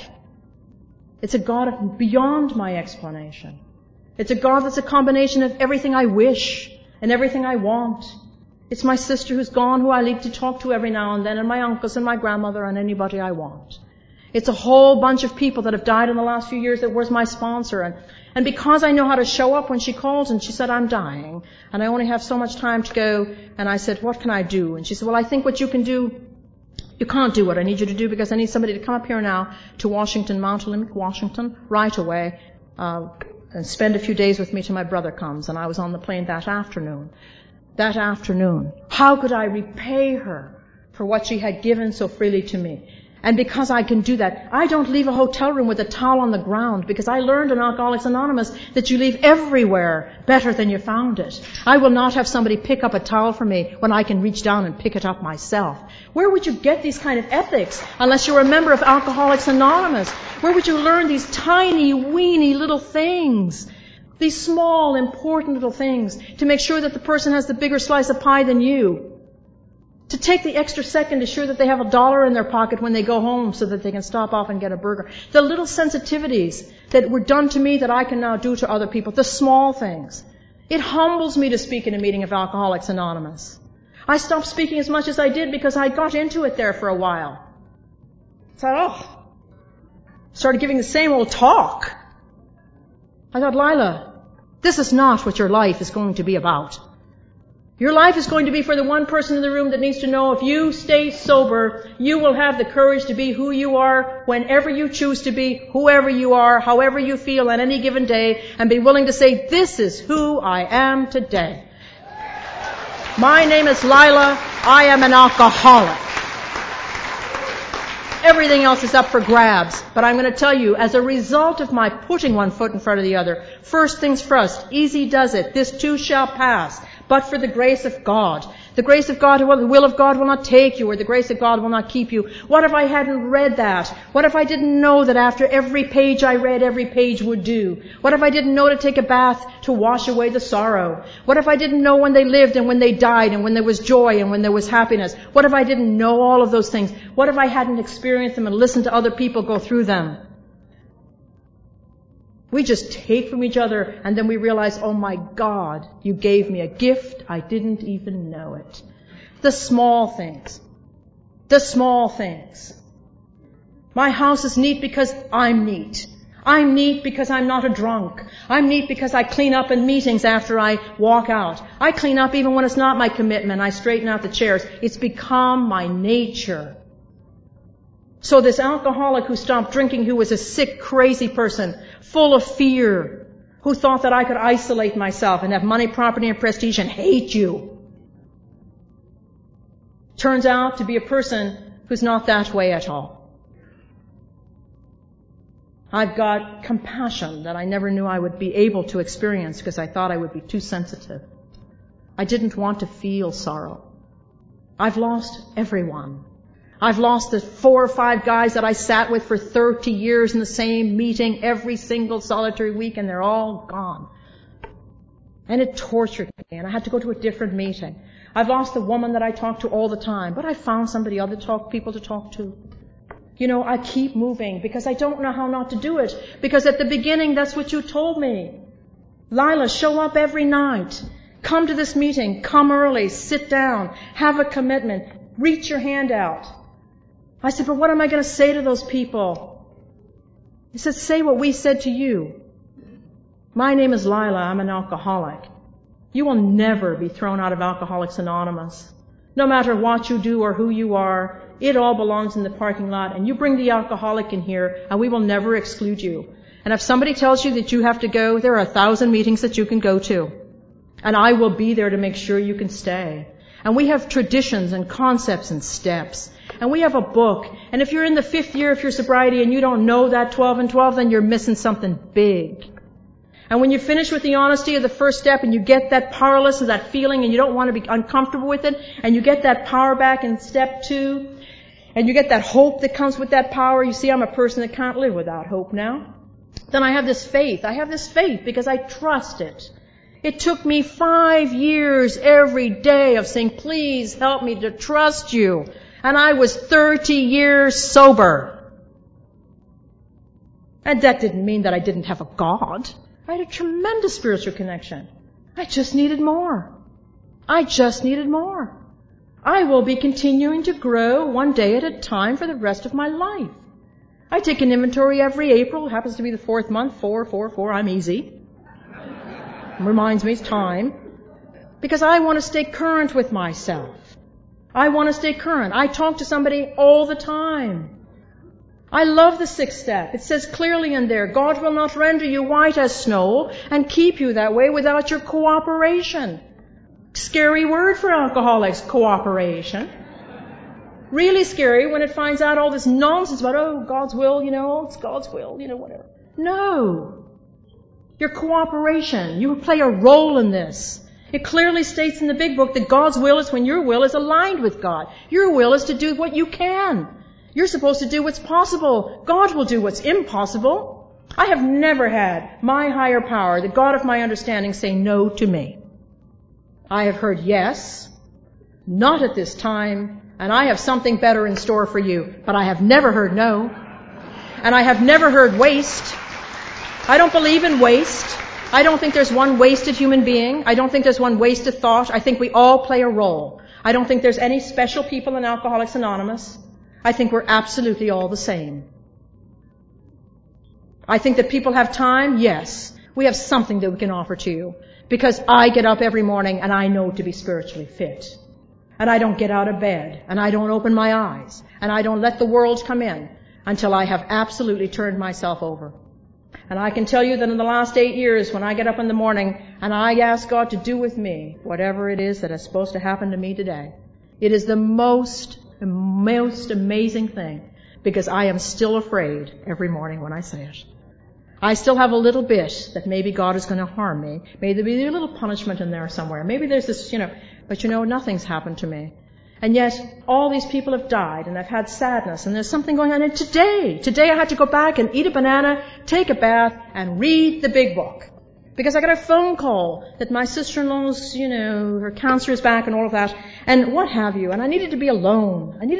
It's a God of beyond my explanation. It's a God that's a combination of everything I wish and everything I want. It's my sister who's gone, who I need to talk to every now and then, and my uncles and my grandmother and anybody I want. It's a whole bunch of people that have died in the last few years that was my sponsor. And because I know how to show up when she calls and she said, I'm dying, and I only have so much time to go, and I said, what can I do? And she said, well, I think what you can do, you can't do what I need you to do because I need somebody to come up here now to Washington, Mount Olympic, Washington, right away, and spend a few days with me till my brother comes. And I was on the plane that afternoon. How could I repay her for what she had given so freely to me? And because I can do that, I don't leave a hotel room with a towel on the ground because I learned in Alcoholics Anonymous that you leave everywhere better than you found it. I will not have somebody pick up a towel for me when I can reach down and pick it up myself. Where would you get these kind of ethics unless you're a member of Alcoholics Anonymous? Where would you learn these tiny, weeny little things? These small, important little things to make sure that the person has the bigger slice of pie than you. To take the extra second to ensure that they have $1 in their pocket when they go home so that they can stop off and get a burger. The little sensitivities that were done to me that I can now do to other people. The small things. It humbles me to speak in a meeting of Alcoholics Anonymous. I stopped speaking as much as I did because I got into it there for a while. Started giving the same old talk. I thought, Lila, this is not what your life is going to be about. Your life is going to be for the one person in the room that needs to know if you stay sober, you will have the courage to be who you are whenever you choose to be, whoever you are, however you feel on any given day, and be willing to say, this is who I am today. My name is Lila. I am an alcoholic. Everything else is up for grabs. But I'm going to tell you, as a result of my putting one foot in front of the other, first things first, easy does it. This too shall pass. But for the grace of God. The grace of God, the will of God will not take you, or the grace of God will not keep you. What if I hadn't read that? What if I didn't know that after every page I read, every page would do? What if I didn't know to take a bath to wash away the sorrow? What if I didn't know when they lived and when they died and when there was joy and when there was happiness? What if I didn't know all of those things? What if I hadn't experienced them and listened to other people go through them? We just take from each other and then we realize, oh my God, you gave me a gift. I didn't even know it. The small things. The small things. My house is neat because I'm neat. I'm neat because I'm not a drunk. I'm neat because I clean up in meetings after I walk out. I clean up even when it's not my commitment. I straighten out the chairs. It's become my nature. So this alcoholic who stopped drinking, who was a sick, crazy person, full of fear, who thought that I could isolate myself and have money, property, and prestige and hate you, turns out to be a person who's not that way at all. I've got compassion that I never knew I would be able to experience because I thought I would be too sensitive. I didn't want to feel sorrow. I've lost everyone. I've lost the 4 or 5 guys that I sat with for 30 years in the same meeting every single solitary week, and they're all gone. And it tortured me, and I had to go to a different meeting. I've lost the woman that I talked to all the time, but I found somebody other people to talk to. You know, I keep moving because I don't know how not to do it. Because at the beginning, that's what you told me. Lila, show up every night. Come to this meeting. Come early. Sit down. Have a commitment. Reach your hand out. I said, but what am I going to say to those people? He said, say what we said to you. My name is Lila. I'm an alcoholic. You will never be thrown out of Alcoholics Anonymous. No matter what you do or who you are, it all belongs in the parking lot, and you bring the alcoholic in here, and we will never exclude you. And if somebody tells you that you have to go, there are 1,000 meetings that you can go to. And I will be there to make sure you can stay. And we have traditions and concepts and steps. And we have a book. And if you're in the 5th year of your sobriety and you don't know that 12 and 12, then you're missing something big. And when you finish with the honesty of the first step and you get that powerless and that feeling and you don't want to be uncomfortable with it, and you get that power back in step 2, and you get that hope that comes with that power, you see, I'm a person that can't live without hope now. Then I have this faith. I have this faith because I trust it. It took me 5 years every day of saying, please help me to trust you. And I was 30 years sober. And that didn't mean that I didn't have a God. I had a tremendous spiritual connection. I just needed more. I just needed more. I will be continuing to grow one day at a time for the rest of my life. I take an inventory every April. It happens to be the 4th month. 4, 4, 4. I'm easy. Reminds me it's time. Because I want to stay current with myself. I want to stay current. I talk to somebody all the time. I love the 6th step. It says clearly in there, God will not render you white as snow and keep you that way without your cooperation. Scary word for alcoholics, cooperation. Really scary when it finds out all this nonsense about, oh, God's will, it's God's will, whatever. No. Your cooperation. You play a role in this. It clearly states in the big book that God's will is when your will is aligned with God. Your will is to do what you can. You're supposed to do what's possible. God will do what's impossible. I have never had my higher power, the God of my understanding, say no to me. I have heard yes, not at this time, and I have something better in store for you. But I have never heard no. And I have never heard waste. I don't believe in waste. I don't think there's one wasted human being. I don't think there's one wasted thought. I think we all play a role. I don't think there's any special people in Alcoholics Anonymous. I think we're absolutely all the same. I think that people have time, yes. We have something that we can offer to you. Because I get up every morning and I know to be spiritually fit. And I don't get out of bed. And I don't open my eyes. And I don't let the world come in until I have absolutely turned myself over. And I can tell you that in the last 8 years, when I get up in the morning and I ask God to do with me whatever it is that is supposed to happen to me today, it is the most amazing thing, because I am still afraid every morning when I say it. I still have a little bit that maybe God is going to harm me. Maybe there be a little punishment in there somewhere. Maybe there's this, but nothing's happened to me. And yet, all these people have died, and I've had sadness, and there's something going on. And today I had to go back and eat a banana, take a bath, and read the big book. Because I got a phone call that my sister-in-law's, her cancer is back and all of that, and what have you. And I needed to be alone. I needed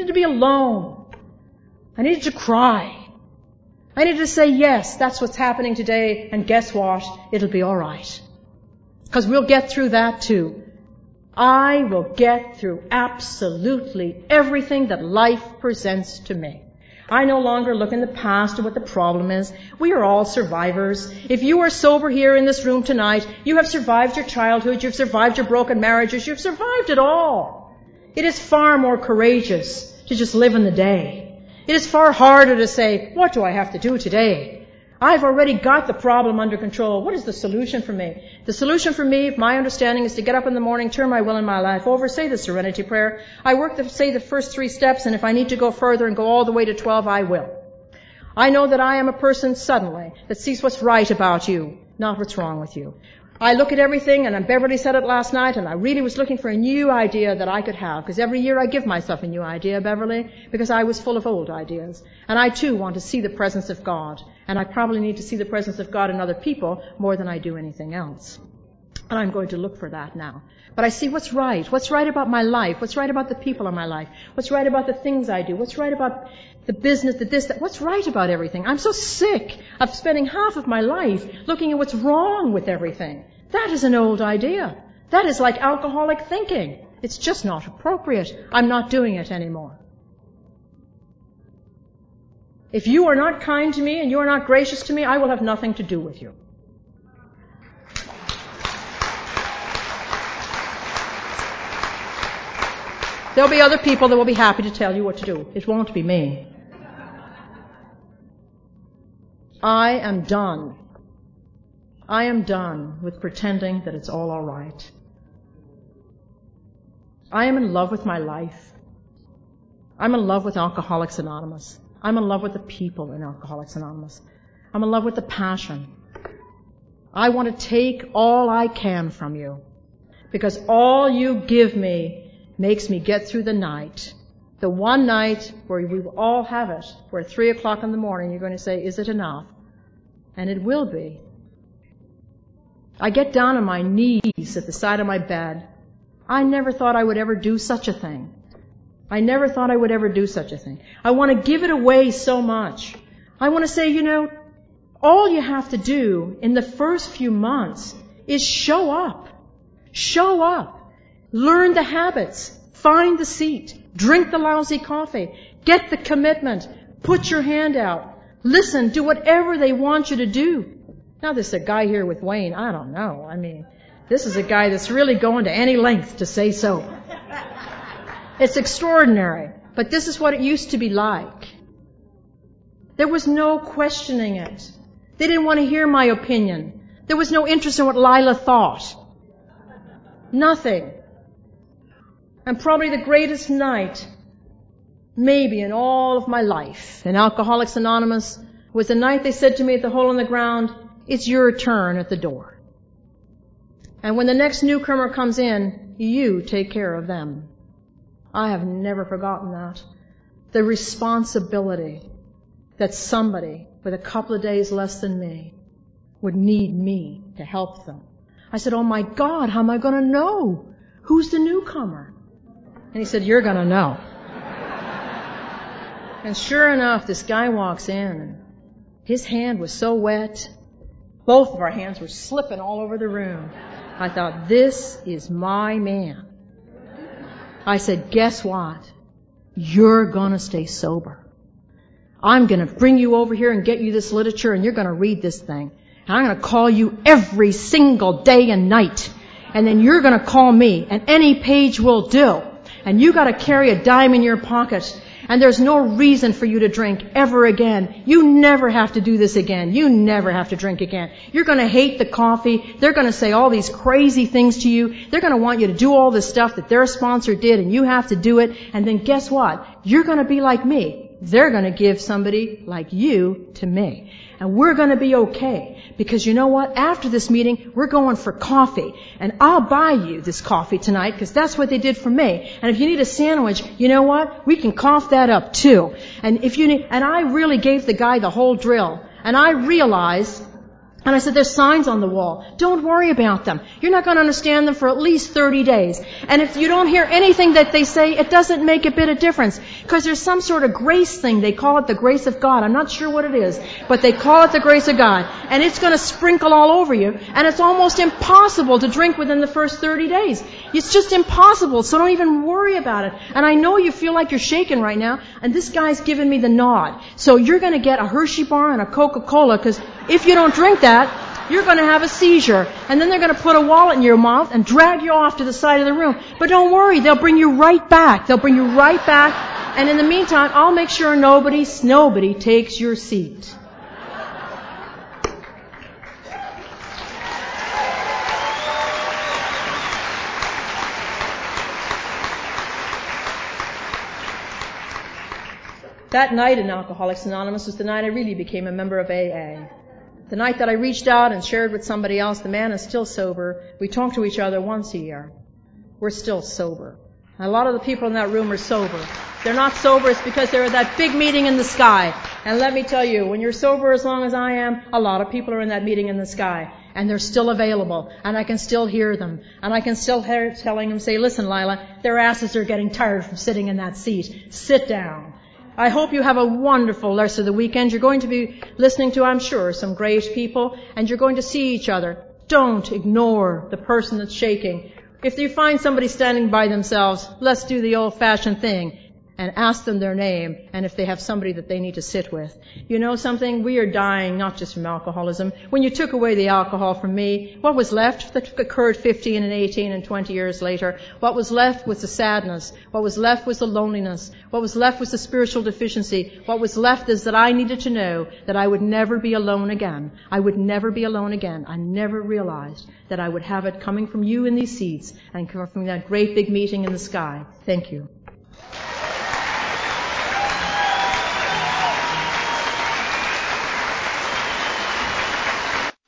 to cry. I needed to say, yes, that's what's happening today, and guess what? It'll be all right. Because we'll get through that too. I will get through absolutely everything that life presents to me. I no longer look in the past at what the problem is. We are all survivors. If you are sober here in this room tonight, you have survived your childhood, you've survived your broken marriages, you've survived it all. It is far more courageous to just live in the day. It is far harder to say, what do I have to do today? I've already got the problem under control. What is the solution for me? The solution for me, my understanding, is to get up in the morning, turn my will and my life over, say the Serenity Prayer. I say the first 3 steps, and if I need to go further and go all the way to 12, I will. I know that I am a person suddenly that sees what's right about you, not what's wrong with you. I look at everything, and Beverly said it last night, and I really was looking for a new idea that I could have, because every year I give myself a new idea, Beverly, because I was full of old ideas. And I too want to see the presence of God, and I probably need to see the presence of God in other people more than I do anything else. And I'm going to look for that now. But I see what's right about my life, what's right about the people in my life, what's right about the things I do, what's right about the business, what's right about everything. I'm so sick of spending half of my life looking at what's wrong with everything. That is an old idea. That is like alcoholic thinking. It's just not appropriate. I'm not doing it anymore. If you are not kind to me and you are not gracious to me, I will have nothing to do with you. There'll be other people that will be happy to tell you what to do. It won't be me. I am done. I am done with pretending that it's all right. I am in love with my life. I'm in love with Alcoholics Anonymous. I'm in love with the people in Alcoholics Anonymous. I'm in love with the passion. I want to take all I can from you, because all you give me makes me get through the night. The one night where we will all have it, where at 3 o'clock in the morning you're going to say, is it enough? And it will be. I get down on my knees at the side of my bed. I never thought I would ever do such a thing. I want to give it away so much. I want to say, all you have to do in the first few months is show up. Show up. Learn the habits. Find the seat. Drink the lousy coffee. Get the commitment. Put your hand out. Listen. Do whatever they want you to do. Now, there's a guy here with Wayne. I don't know. This is a guy that's really going to any length to say so. It's extraordinary. But this is what it used to be like. There was no questioning it. They didn't want to hear my opinion. There was no interest in what Lila thought. Nothing. And probably the greatest night, maybe in all of my life, in Alcoholics Anonymous, was the night they said to me at the Hole in the Ground, it's your turn at the door. And when the next newcomer comes in, you take care of them. I have never forgotten that. The responsibility that somebody with a couple of days less than me would need me to help them. I said, oh my God, how am I going to know? Who's the newcomer? And he said, you're going to know. And sure enough, this guy walks in. His hand was so wet. Both of our hands were slipping all over the room. I thought, this is my man. I said, guess what? You're going to stay sober. I'm going to bring you over here and get you this literature, and you're going to read this thing. And I'm going to call you every single day and night. And then you're going to call me, and any page will do. And you got to carry a dime in your pocket. And there's no reason for you to drink ever again. You never have to do this again. You never have to drink again. You're going to hate the coffee. They're going to say all these crazy things to you. They're going to want you to do all this stuff that their sponsor did, and you have to do it. And then guess what? You're going to be like me. They're going to give somebody like you to me. And we're going to be okay. Because you know what? After this meeting, we're going for coffee. And I'll buy you this coffee tonight, because that's what they did for me. And if you need a sandwich, you know what? We can cough that up too. And if you need, and I really gave the guy the whole drill. And I realized, and I said, there's signs on the wall. Don't worry about them. You're not going to understand them for at least 30 days. And if you don't hear anything that they say, it doesn't make a bit of difference. Because there's some sort of grace thing. They call it the grace of God. I'm not sure what it is, but they call it the grace of God. And it's going to sprinkle all over you. And it's almost impossible to drink within the first 30 days. It's just impossible. So don't even worry about it. And I know you feel like you're shaking right now. And this guy's giving me the nod. So you're going to get a Hershey bar and a Coca-Cola, because if you don't drink that, you're going to have a seizure. And then they're going to put a wallet in your mouth and drag you off to the side of the room. But don't worry, they'll bring you right back. They'll bring you right back. And in the meantime, I'll make sure nobody takes your seat. That night in Alcoholics Anonymous was the night I really became a member of AA. The night that I reached out and shared with somebody else, the man is still sober. We talk to each other once a year. We're still sober. And a lot of the people in that room are sober. If they're not sober, it's because they're at that big meeting in the sky. And let me tell you, when you're sober as long as I am, a lot of people are in that meeting in the sky. And they're still available. And I can still hear them. And I can still hear telling them, say, listen, Lila, their asses are getting tired from sitting in that seat. Sit down. I hope you have a wonderful rest of the weekend. You're going to be listening to, I'm sure, some great people, and you're going to see each other. Don't ignore the person that's shaking. If you find somebody standing by themselves, let's do the old-fashioned thing and ask them their name, and if they have somebody that they need to sit with. You know something? We are dying not just from alcoholism. When you took away the alcohol from me, what was left that occurred 15 and 18 and 20 years later? What was left was the sadness. What was left was the loneliness. What was left was the spiritual deficiency. What was left is that I needed to know that I would never be alone again. I would never be alone again. I never realized that I would have it coming from you in these seats and coming from that great big meeting in the sky. Thank you.